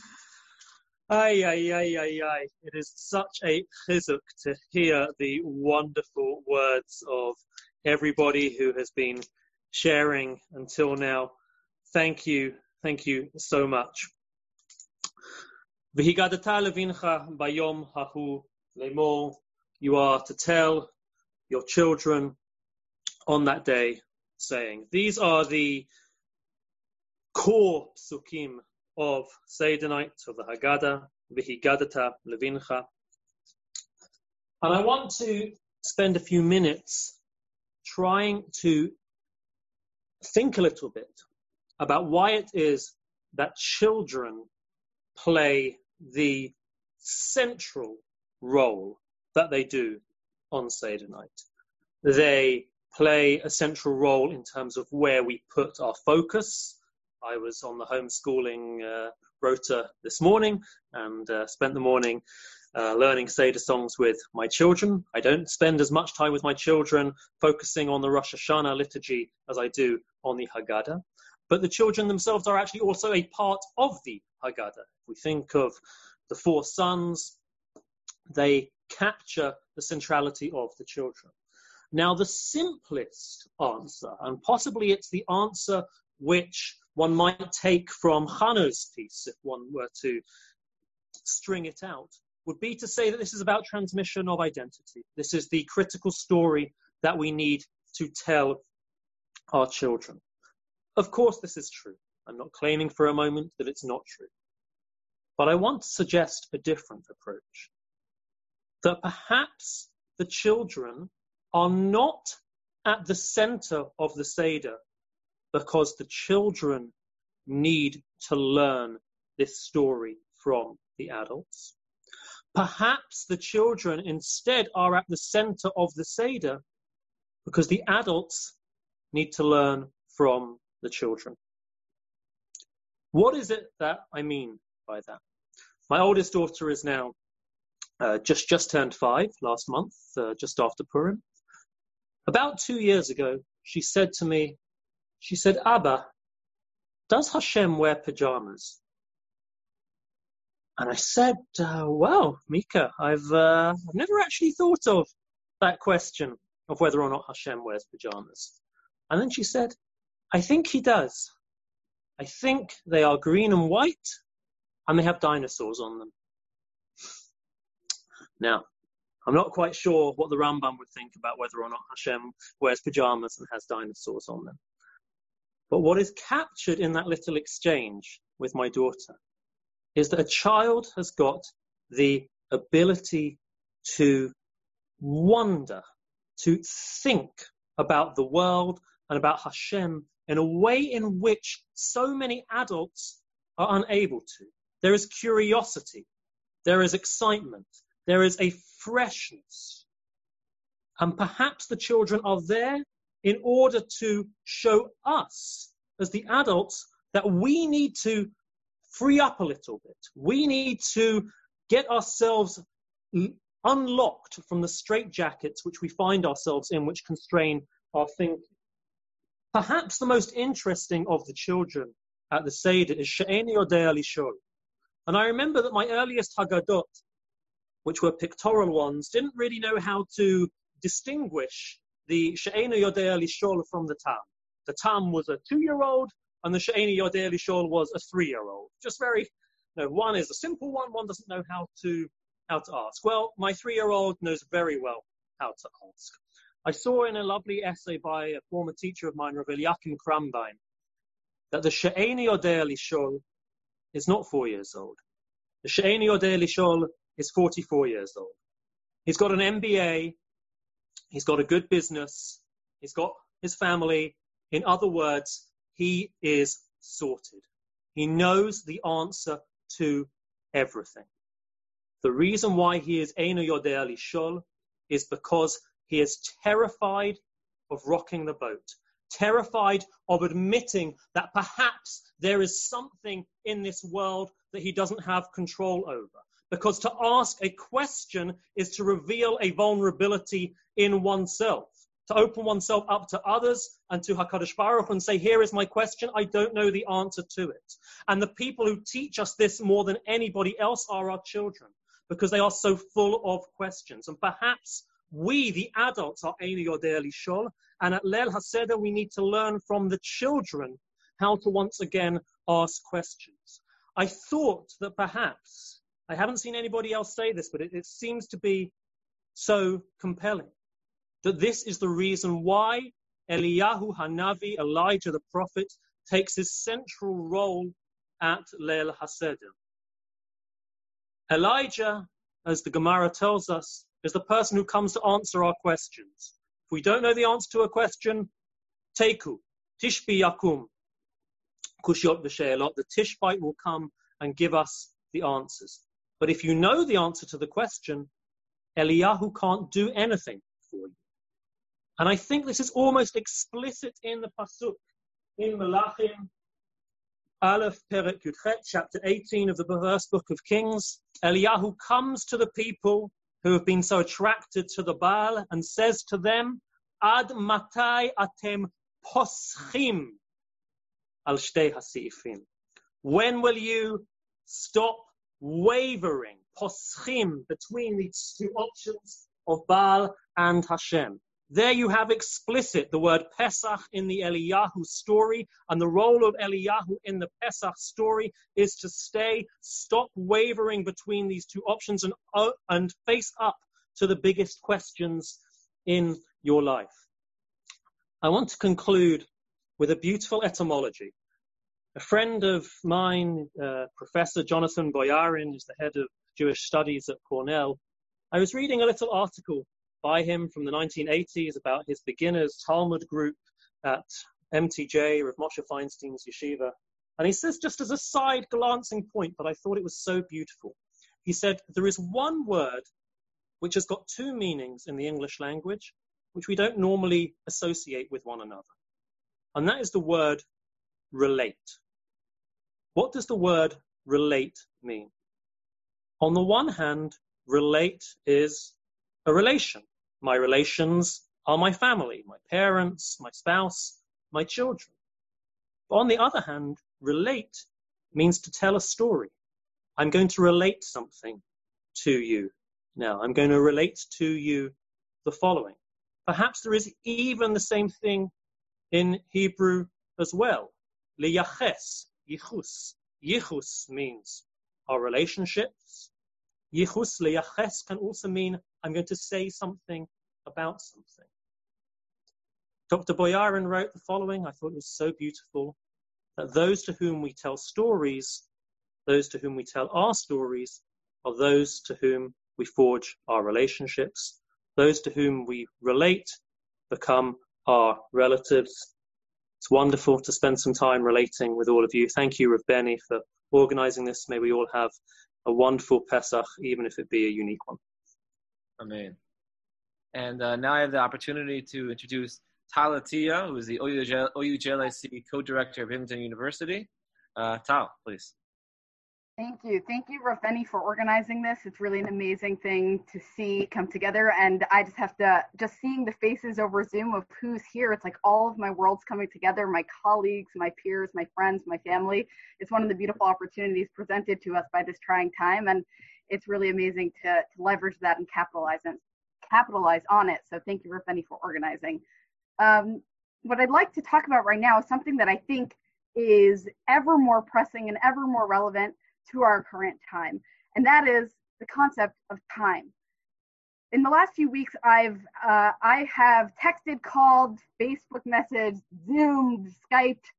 It is such a chizuk to hear the wonderful words of everybody who has been sharing until now. Thank you so much. V'higadata levincha bayom hahu lemor. You are to tell your children on that day, saying, these are the core psukim of Seder night, of the Haggadah, V'higadata levincha. And I want to spend a few minutes trying to think a little bit about why it is that children play the central role that they do on Seder night. They play a central role in terms of where we put our focus. I was on the homeschooling rota this morning and spent the morning learning Seder songs with my children. I don't spend as much time with my children focusing on the Rosh Hashanah liturgy as I do on the Haggadah. But the children themselves are actually also a part of the Haggadah. If we think of the four sons, they capture the centrality of the children. Now, the simplest answer, and possibly it's the answer which one might take from Hano's piece, if one were to string it out, would be to say that this is about transmission of identity. This is the critical story that we need to tell our children. Of course, this is true. I'm not claiming for a moment that it's not true. But I want to suggest a different approach. That perhaps the children are not at the center of the Seder because the children need to learn this story from the adults. Perhaps the children instead are at the center of the Seder because the adults need to learn from the children. What is it that I mean by that? My oldest daughter is now just turned 5 last month, just after Purim. About 2 years ago, she said to me, she said, Abba, does Hashem wear pajamas? And I said, well, Mika, I've never actually thought of that question of whether or not Hashem wears pajamas. And then she said, I think he does. I think they are green and white, and they have dinosaurs on them. Now, I'm not quite sure what the Rambam would think about whether or not Hashem wears pajamas and has dinosaurs on them. But what is captured in that little exchange with my daughter is that a child has got the ability to wonder, to think about the world and about Hashem in a way in which so many adults are unable to. There is curiosity, there is excitement, there is a freshness. And perhaps the children are there in order to show us, as the adults, that we need to free up a little bit. We need to get ourselves unlocked from the straitjackets which we find ourselves in, which constrain our thinking. Perhaps the most interesting of the children at the Seder is She'eni Yodea Lishol. And I remember that my earliest Haggadot, which were pictorial ones, didn't really know how to distinguish the She'eni Yodea Lishol from the Tam. The Tam was a 2-year-old, and the She'eni Yodea Lishol was a 3-year-old. Just very, one is a simple one doesn't know how to ask. Well, my 3-year-old knows very well how to ask. I saw in a lovely essay by a former teacher of mine, Rav Eliakim Krambein, that the She'eni Yodea Lishol is not 4 years old. The She'eni Yodea Lishol is 44 years old. He's got an MBA. He's got a good business. He's got his family. In other words, he is sorted. He knows the answer to everything. The reason why he is Eino Yodea Lishol is because he is terrified of rocking the boat, terrified of admitting that perhaps there is something in this world that he doesn't have control over. Because to ask a question is to reveal a vulnerability in oneself, to open oneself up to others and to HaKadosh Baruch Hu and say, here is my question, I don't know the answer to it. And the people who teach us this more than anybody else are our children, because they are so full of questions. And perhaps we, the adults, are Eino Yodea Lishol, and at Leil HaSeder we need to learn from the children how to once again ask questions. I thought that perhaps, I haven't seen anybody else say this, but it seems to be so compelling, that this is the reason why Eliyahu Hanavi, Elijah the prophet, takes his central role at Leil HaSeder. Elijah, as the Gemara tells us, is the person who comes to answer our questions. If we don't know the answer to a question, Teku, Tishbi Yakum, Kushiot V'She'elot, the Tishbite will come and give us the answers. But if you know the answer to the question, Eliyahu can't do anything for you. And I think this is almost explicit in the Pasuk, in Melachim, Aleph Perek Yudchet, chapter 18 of the first book of Kings. Eliyahu comes to the people who have been so attracted to the Baal and says to them, Ad matai atem poschim al shtei hasiifim. When will you stop wavering, poschim, between these two options of Baal and Hashem? There you have explicit the word Pesach in the Eliyahu story, and the role of Eliyahu in the Pesach story is to stop wavering between these two options and face up to the biggest questions in your life. I want to conclude with a beautiful etymology. A friend of mine, Professor Jonathan Boyarin, who's the head of Jewish Studies at Cornell, I was reading a little article by him from the 1980s about his beginners Talmud group at MTJ, Rav Moshe Feinstein's yeshiva. And he says, just as a side glancing point, but I thought it was so beautiful. He said, there is one word which has got two meanings in the English language, which we don't normally associate with one another. And that is the word relate. What does the word relate mean? On the one hand, relate is a relation. My relations are my family, my parents, my spouse, my children. But on the other hand, relate means to tell a story. I'm going to relate something to you now. I'm going to relate to you the following. Perhaps there is even the same thing in Hebrew as well. Liyaches, yichus. Yichus means our relationships. Yichus liyaches can also mean I'm going to say something about something. Dr. Boyarin wrote the following. I thought it was so beautiful, that those to whom we tell stories, those to whom we tell our stories, are those to whom we forge our relationships. Those to whom we relate become our relatives. It's wonderful to spend some time relating with all of you. Thank you, Rav Benny, for organizing this. May we all have a wonderful Pesach, even if it be a unique one. Amen. And now I have the opportunity to introduce Tala Tia, who is the OUJLIC co-director of Hillingdon University. Tal, please. Thank you. Thank you, Raveni, for organizing this. It's really an amazing thing to see come together. And I just have to, just seeing the faces over Zoom of who's here, it's like all of my worlds coming together, my colleagues, my peers, my friends, my family. It's one of the beautiful opportunities presented to us by this trying time. And it's really amazing to leverage that and capitalize on it. So thank you, Raveni, for organizing. What I'd like to talk about right now is something that I think is ever more pressing and ever more relevant to our current time, and that is the concept of time. In the last few weeks, I have texted, called, Facebook messaged, Zoomed, Skyped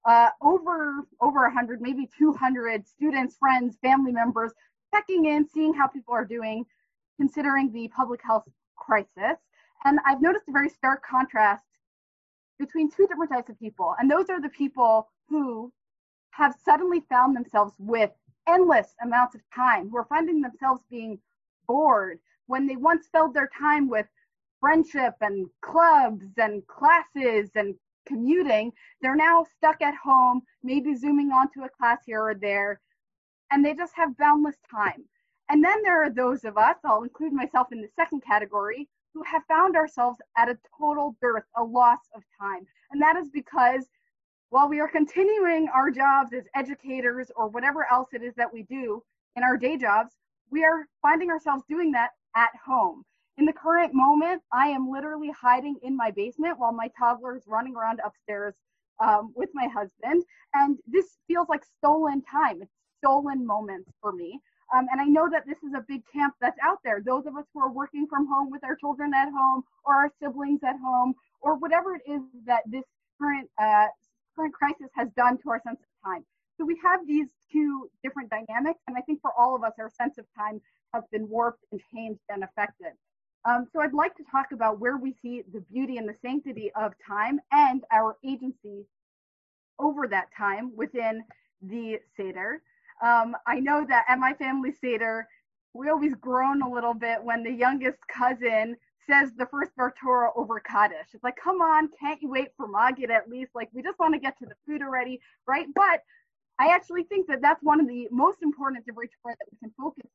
over 100, maybe 200 students, friends, family members, checking in, seeing how people are doing, considering the public health crisis. And I've noticed a very stark contrast between two different types of people, and those are the people who have suddenly found themselves with endless amounts of time, who are finding themselves being bored when they once filled their time with friendship and clubs and classes and commuting. They're now stuck at home, maybe zooming onto a class here or there, and they just have boundless time. And then there are those of us, I'll include myself in the second category, who have found ourselves at a total dearth, a loss of time. And that is because while we are continuing our jobs as educators or whatever else it is that we do in our day jobs, we are finding ourselves doing that at home. In the current moment, I am literally hiding in my basement while my toddler is running around upstairs with my husband. And this feels like stolen time. It's stolen moments for me. And I know that this is a big camp that's out there. Those of us who are working from home with our children at home or our siblings at home or whatever it is that this current crisis has done to our sense of time. So we have these two different dynamics, and I think for all of us, our sense of time has been warped and changed and affected. So I'd like to talk about where we see the beauty and the sanctity of time and our agency over that time within the Seder. I know that at my family Seder, we always groan a little bit when the youngest cousin says the first Bar Torah over Kaddish. It's like, come on, can't you wait for Magid at least? Like, we just want to get to the food already, right? But I actually think that that's one of the most important Divrei Torah that we can focus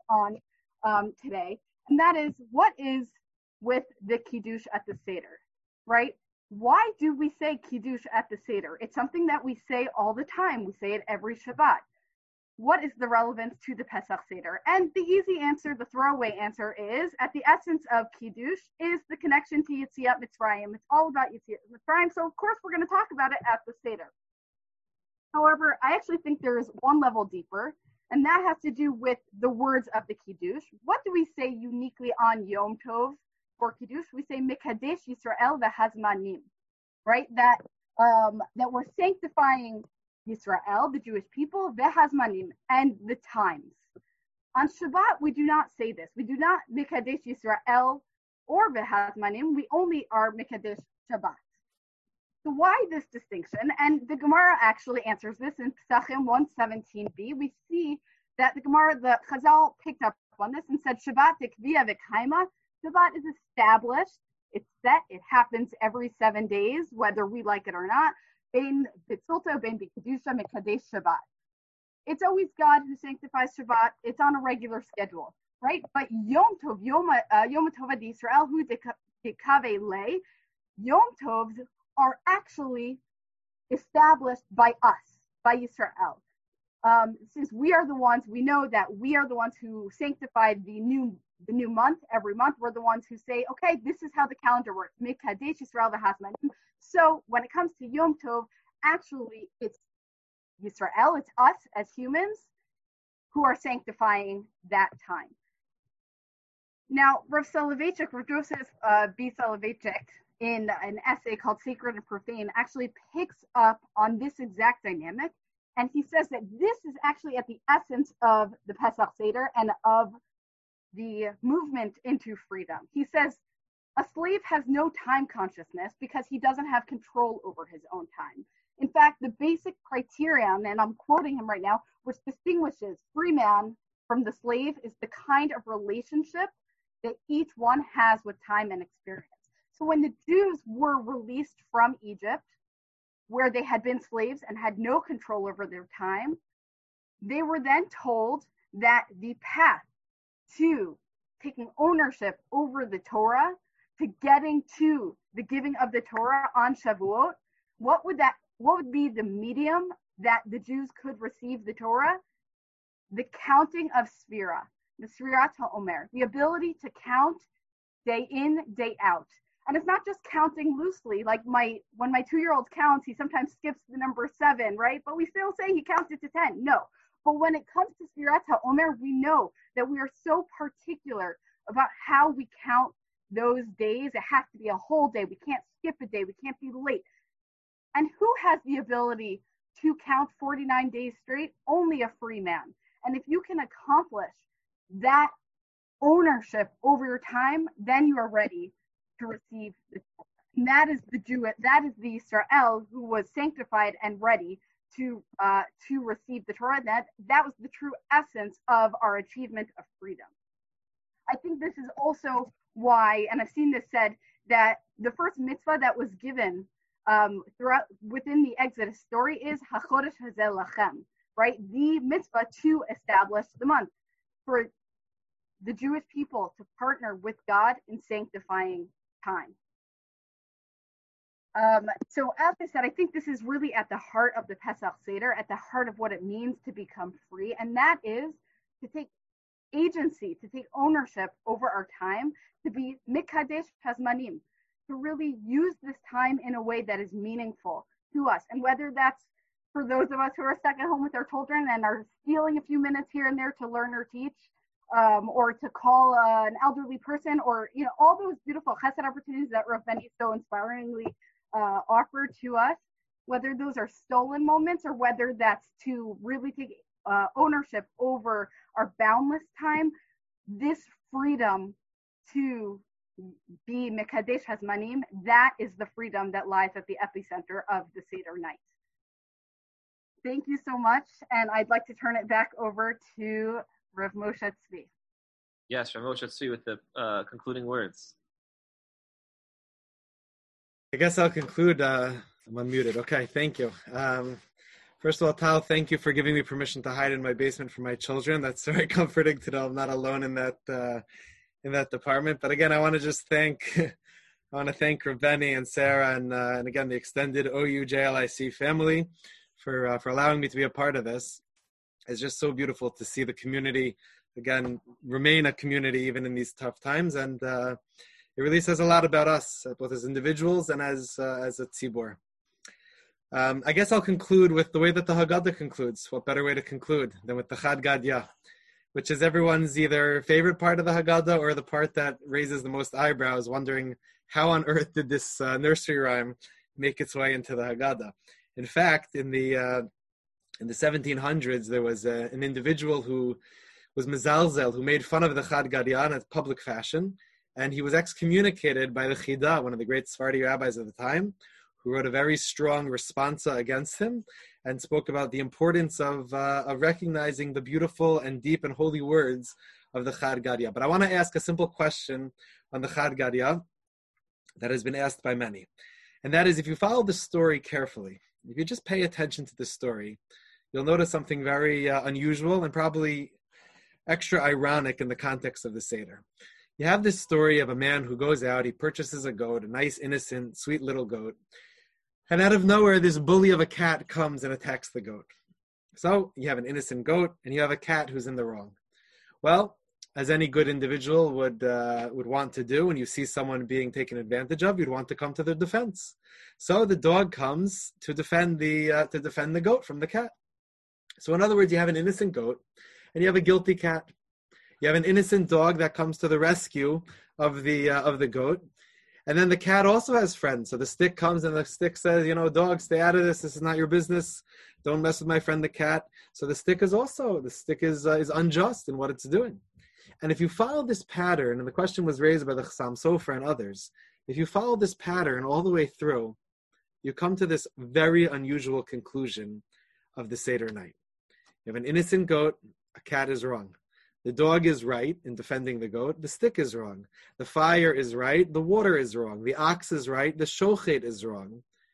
on today, and that is what is with the Kiddush at the Seder, right? Why do we say Kiddush at the Seder? It's something that we say all the time. We say it every Shabbat. What is the relevance to the Pesach Seder? And the easy answer, the throwaway answer is, at the essence of Kiddush is the connection to Yetziat Mitzrayim. It's all about Yetziat Mitzrayim, so of course we're going to talk about it at the Seder. However, I actually think there is one level deeper, and that has to do with the words of the Kiddush. What do we say uniquely on Yom Tov for Kiddush? We say Mekadesh Yisrael v'Hazmanim, right? That we're sanctifying Yisrael, the Jewish people, v'Hazmanim, and the times. On Shabbat, we do not say this. We do not Mekadesh Yisrael or v'Hazmanim. We only are Mekadesh Shabbat. So why this distinction? And the Gemara actually answers this in Pesachim 117b. We see that the Gemara, the Chazal picked up on this and said, Shabbat tikvia v'kaima. Shabbat is established. It's set. It happens every 7 days, whether we like it or not. Bein B'tzulta, Bein B'kedusha, Mekadesh Shabbat. It's always God who sanctifies Shabbat. It's on a regular schedule, right? But Yom Tov, Yom Tov ad Yisrael, hu dekave le, Yom Tovs are actually established by us, by Yisrael. Since we are the ones, we know that we are the ones who sanctified the new month every month. We're the ones who say, okay, this is how the calendar works. Mekadesh Yisrael v'Hazmanim. So when it comes to Yom Tov, actually it's Yisrael, it's us as humans who are sanctifying that time. Now, Rav Soloveitchik, Rav Joseph B. Soloveitchik, in an essay called Sacred and Profane, actually picks up on this exact dynamic. And he says that this is actually at the essence of the Pesach Seder and of the movement into freedom. He says, a slave has no time consciousness because he doesn't have control over his own time. In fact, the basic criterion, and I'm quoting him right now, which distinguishes free man from the slave is the kind of relationship that each one has with time and experience. So when the Jews were released from Egypt, where they had been slaves and had no control over their time, they were then told that the path to taking ownership over the Torah, to getting to the giving of the Torah on Shavuot, what would be the medium that the Jews could receive the Torah? The counting of Sfira, the Sfirat HaOmer, the ability to count day in, day out. And it's not just counting loosely, like when my 2-year-old counts, he sometimes skips the number 7, right? But we still say he counted to 10. No. But when it comes to Sfirat HaOmer, we know that we are so particular about how we count those days. It has to be a whole day. We can't skip a day. We can't be late. And who has the ability to count 49 days straight? Only a free man. And if you can accomplish that ownership over your time, then you are ready to receive the Torah. And that is the Israel who was sanctified and ready to receive the Torah. That was the true essence of our achievement of freedom. I think this is also why, and I've seen this said, that the first mitzvah that was given within the Exodus story is HaChodesh Hazeh Lachem, right? The mitzvah to establish the month for the Jewish people to partner with God in sanctifying time. So as I said, I think this is really at the heart of the Pesach Seder, at the heart of what it means to become free, and that is to take agency, to take ownership over our time, to be mikadesh hazmanim, to really use this time in a way that is meaningful to us. And whether that's for those of us who are stuck at home with our children and are stealing a few minutes here and there to learn or teach, or to call an elderly person, or all those beautiful chesed opportunities that Rav Benny so inspiringly offered to us, whether those are stolen moments or whether that's to really take ownership over our boundless time, this freedom to be Mekadesh Hazmanim, that is the freedom that lies at the epicenter of the Seder night. Thank you so much, and I'd like to turn it back over to Rav Moshe Tzvi. Yes, Rav Moshe Tzvi with the concluding words. I guess I'll conclude. I'm unmuted. Okay, thank you. First of all, Tal, thank you for giving me permission to hide in my basement for my children. That's very comforting to know I'm not alone in that department. But again, I want to just thank Rav Benny and Sarah and again the extended OU JLIC family for allowing me to be a part of this. It's just so beautiful to see the community again remain a community even in these tough times, and it really says a lot about us, both as individuals and as a tzibur. I guess I'll conclude with the way that the Haggadah concludes. What better way to conclude than with the Chad Gadya, which is everyone's either favorite part of the Haggadah or the part that raises the most eyebrows, wondering how on earth did this nursery rhyme make its way into the Haggadah. In fact, in the 1700s, there was an individual who was mezalzel, who made fun of the Chad Gadya in a public fashion, and he was excommunicated by the Chida, one of the great Sephardi rabbis of the time, who wrote a very strong responsa against him and spoke about the importance of recognizing the beautiful and deep and holy words of the Chad Gadya. But I want to ask a simple question on the Chad Gadya that has been asked by many. And that is, if you follow the story carefully, if you just pay attention to the story, you'll notice something very unusual and probably extra ironic in the context of the Seder. You have this story of a man who goes out, he purchases a goat, a nice, innocent, sweet little goat. And out of nowhere, this bully of a cat comes and attacks the goat. So you have an innocent goat and you have a cat who's in the wrong. Well, as any good individual would want to do when you see someone being taken advantage of, you'd want to come to their defense. So the dog comes to defend the goat from the cat. So in other words, you have an innocent goat and you have a guilty cat. You have an innocent dog that comes to the rescue of the goat. And then the cat also has friends. So the stick comes and the stick says, dog, stay out of this. This is not your business. Don't mess with my friend the cat. So the stick is unjust in what it's doing. And if you follow this pattern, and the question was raised by the Chassam Sofer and others, if you follow this pattern all the way through, you come to this very unusual conclusion of the Seder night. You have an innocent goat, a cat is wrong. The dog is right in defending the goat. The stick is wrong. The fire is right. The water is wrong. The ox is right. The shochet is wrong.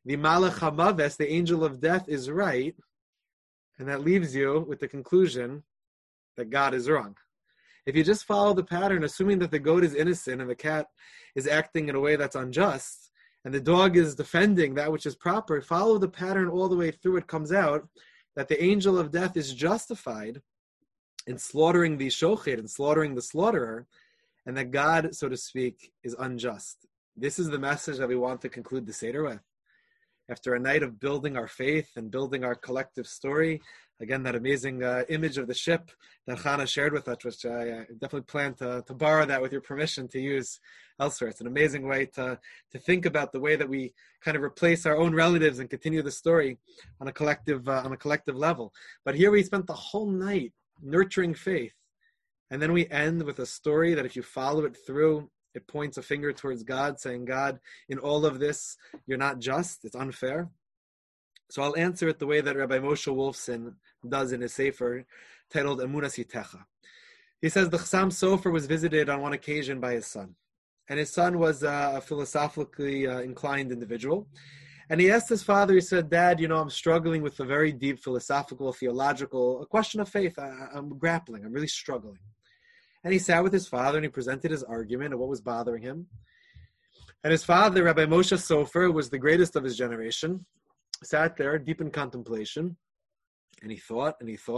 the Malach HaMaves, the angel of death, is right, and that leaves you with the conclusion that God is wrong. If you just follow the pattern, assuming that the goat is innocent and the cat is acting in a way that's unjust, and the dog is defending that which is proper, follow the pattern all the way through, it comes out that the angel of death is justified in slaughtering the shochet, and slaughtering the slaughterer, and that God, so to speak, is unjust. This is the message that we want to conclude the Seder with. After a night of building our faith and building our collective story, again, that amazing image of the ship that Chana shared with us, which I definitely plan to borrow that with your permission to use elsewhere. It's an amazing way to think about the way that we kind of replace our own relatives and continue the story on a collective level. But here we spent the whole night nurturing faith, and then we end with a story that if you follow it through, it points a finger towards God, saying, God, in all of this, you're not just, it's unfair. So I'll answer it the way that Rabbi Moshe Wolfson does in his Sefer, titled Emunas Yitecha. He says the Chassam Sofer was visited on one occasion by his son. And his son was a philosophically inclined individual. And he asked his father, he said, Dad, I'm struggling with a very deep philosophical, theological, a question of faith. I'm grappling, I'm really struggling. And he sat with his father and he presented his argument of what was bothering him. And his father, Rabbi Moshe Sofer, was the greatest of his generation, sat there deep in contemplation, and he thought,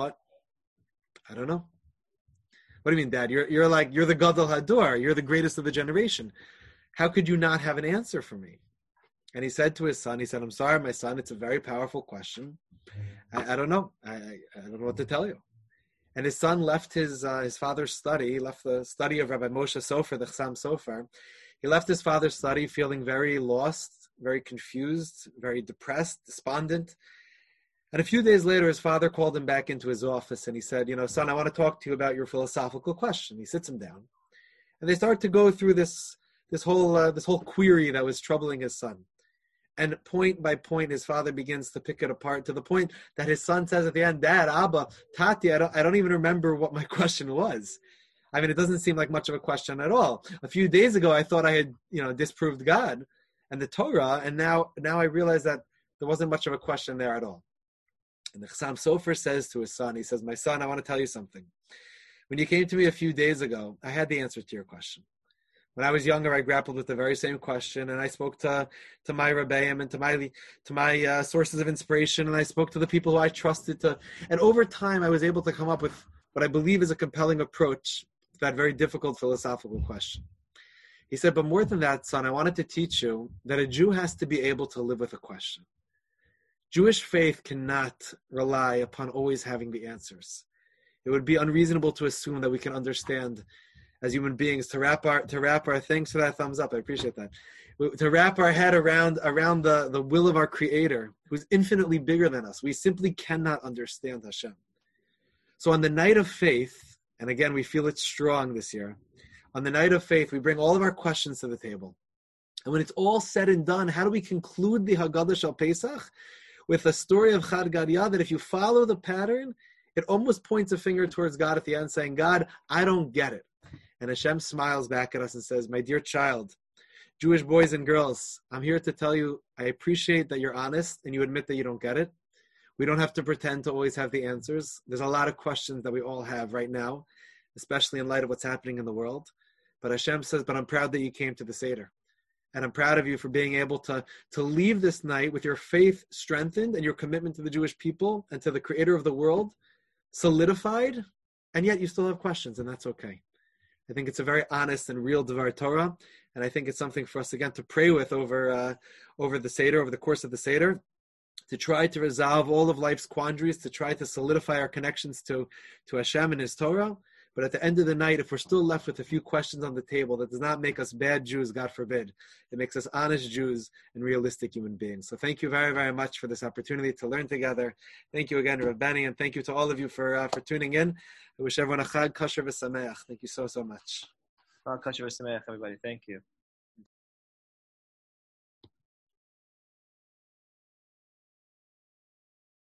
I don't know. What do you mean, Dad? You're the Gadol Hador, you're the greatest of the generation. How could you not have an answer for me? And he said to his son, I'm sorry, my son, it's a very powerful question. I don't know. I don't know what to tell you. And his son left his father's study. He left the study of Rabbi Moshe Sofer, the Chassam Sofer. He left his father's study feeling very lost, very confused, very depressed, despondent. And a few days later, his father called him back into his office and he said, son, I want to talk to you about your philosophical question. He sits him down. And they start to go through this whole query that was troubling his son. And point by point, his father begins to pick it apart to the point that his son says at the end, Dad, Abba, Tati, I don't even remember what my question was. I mean, it doesn't seem like much of a question at all. A few days ago, I thought I had, disproved God and the Torah, and now I realize that there wasn't much of a question there at all. And the Chassam Sofer says to his son, he says, my son, I want to tell you something. When you came to me a few days ago, I had the answer to your question. When I was younger, I grappled with the very same question, and I spoke to my Rebbeim and to my sources of inspiration, and I spoke to the people who I trusted to. And over time, I was able to come up with what I believe is a compelling approach to that very difficult philosophical question. He said, but more than that, son, I wanted to teach you that a Jew has to be able to live with a question. Jewish faith cannot rely upon always having the answers. It would be unreasonable to assume that we can understand as human beings, to wrap our thanks for that thumbs up, I appreciate that, to wrap our head around the will of our Creator, who's infinitely bigger than us. We simply cannot understand Hashem. So on the night of faith, and again, we feel it strong this year, on the night of faith, we bring all of our questions to the table. And when it's all said and done, how do we conclude the Haggadah Shal Pesach? With a story of Chad Gadya, that if you follow the pattern, it almost points a finger towards God at the end, saying, God, I don't get it. And Hashem smiles back at us and says, my dear child, Jewish boys and girls, I'm here to tell you, I appreciate that you're honest and you admit that you don't get it. We don't have to pretend to always have the answers. There's a lot of questions that we all have right now, especially in light of what's happening in the world. But Hashem says, but I'm proud that you came to the Seder. And I'm proud of you for being able to leave this night with your faith strengthened and your commitment to the Jewish people and to the Creator of the world solidified, and yet you still have questions, and that's okay. I think it's a very honest and real Devar Torah, and I think it's something for us, again, to pray with over the Seder, over the course of the Seder, to try to resolve all of life's quandaries, to try to solidify our connections to Hashem and His Torah. But at the end of the night, if we're still left with a few questions on the table, that does not make us bad Jews, God forbid. It makes us honest Jews and realistic human beings. So thank you very, very much for this opportunity to learn together. Thank you again, Rav Benny, and thank you to all of you for tuning in. I wish everyone a Chag Kosher V'Sameach. Thank you so, so much. Chag Kosher V'Sameach, everybody. Thank you.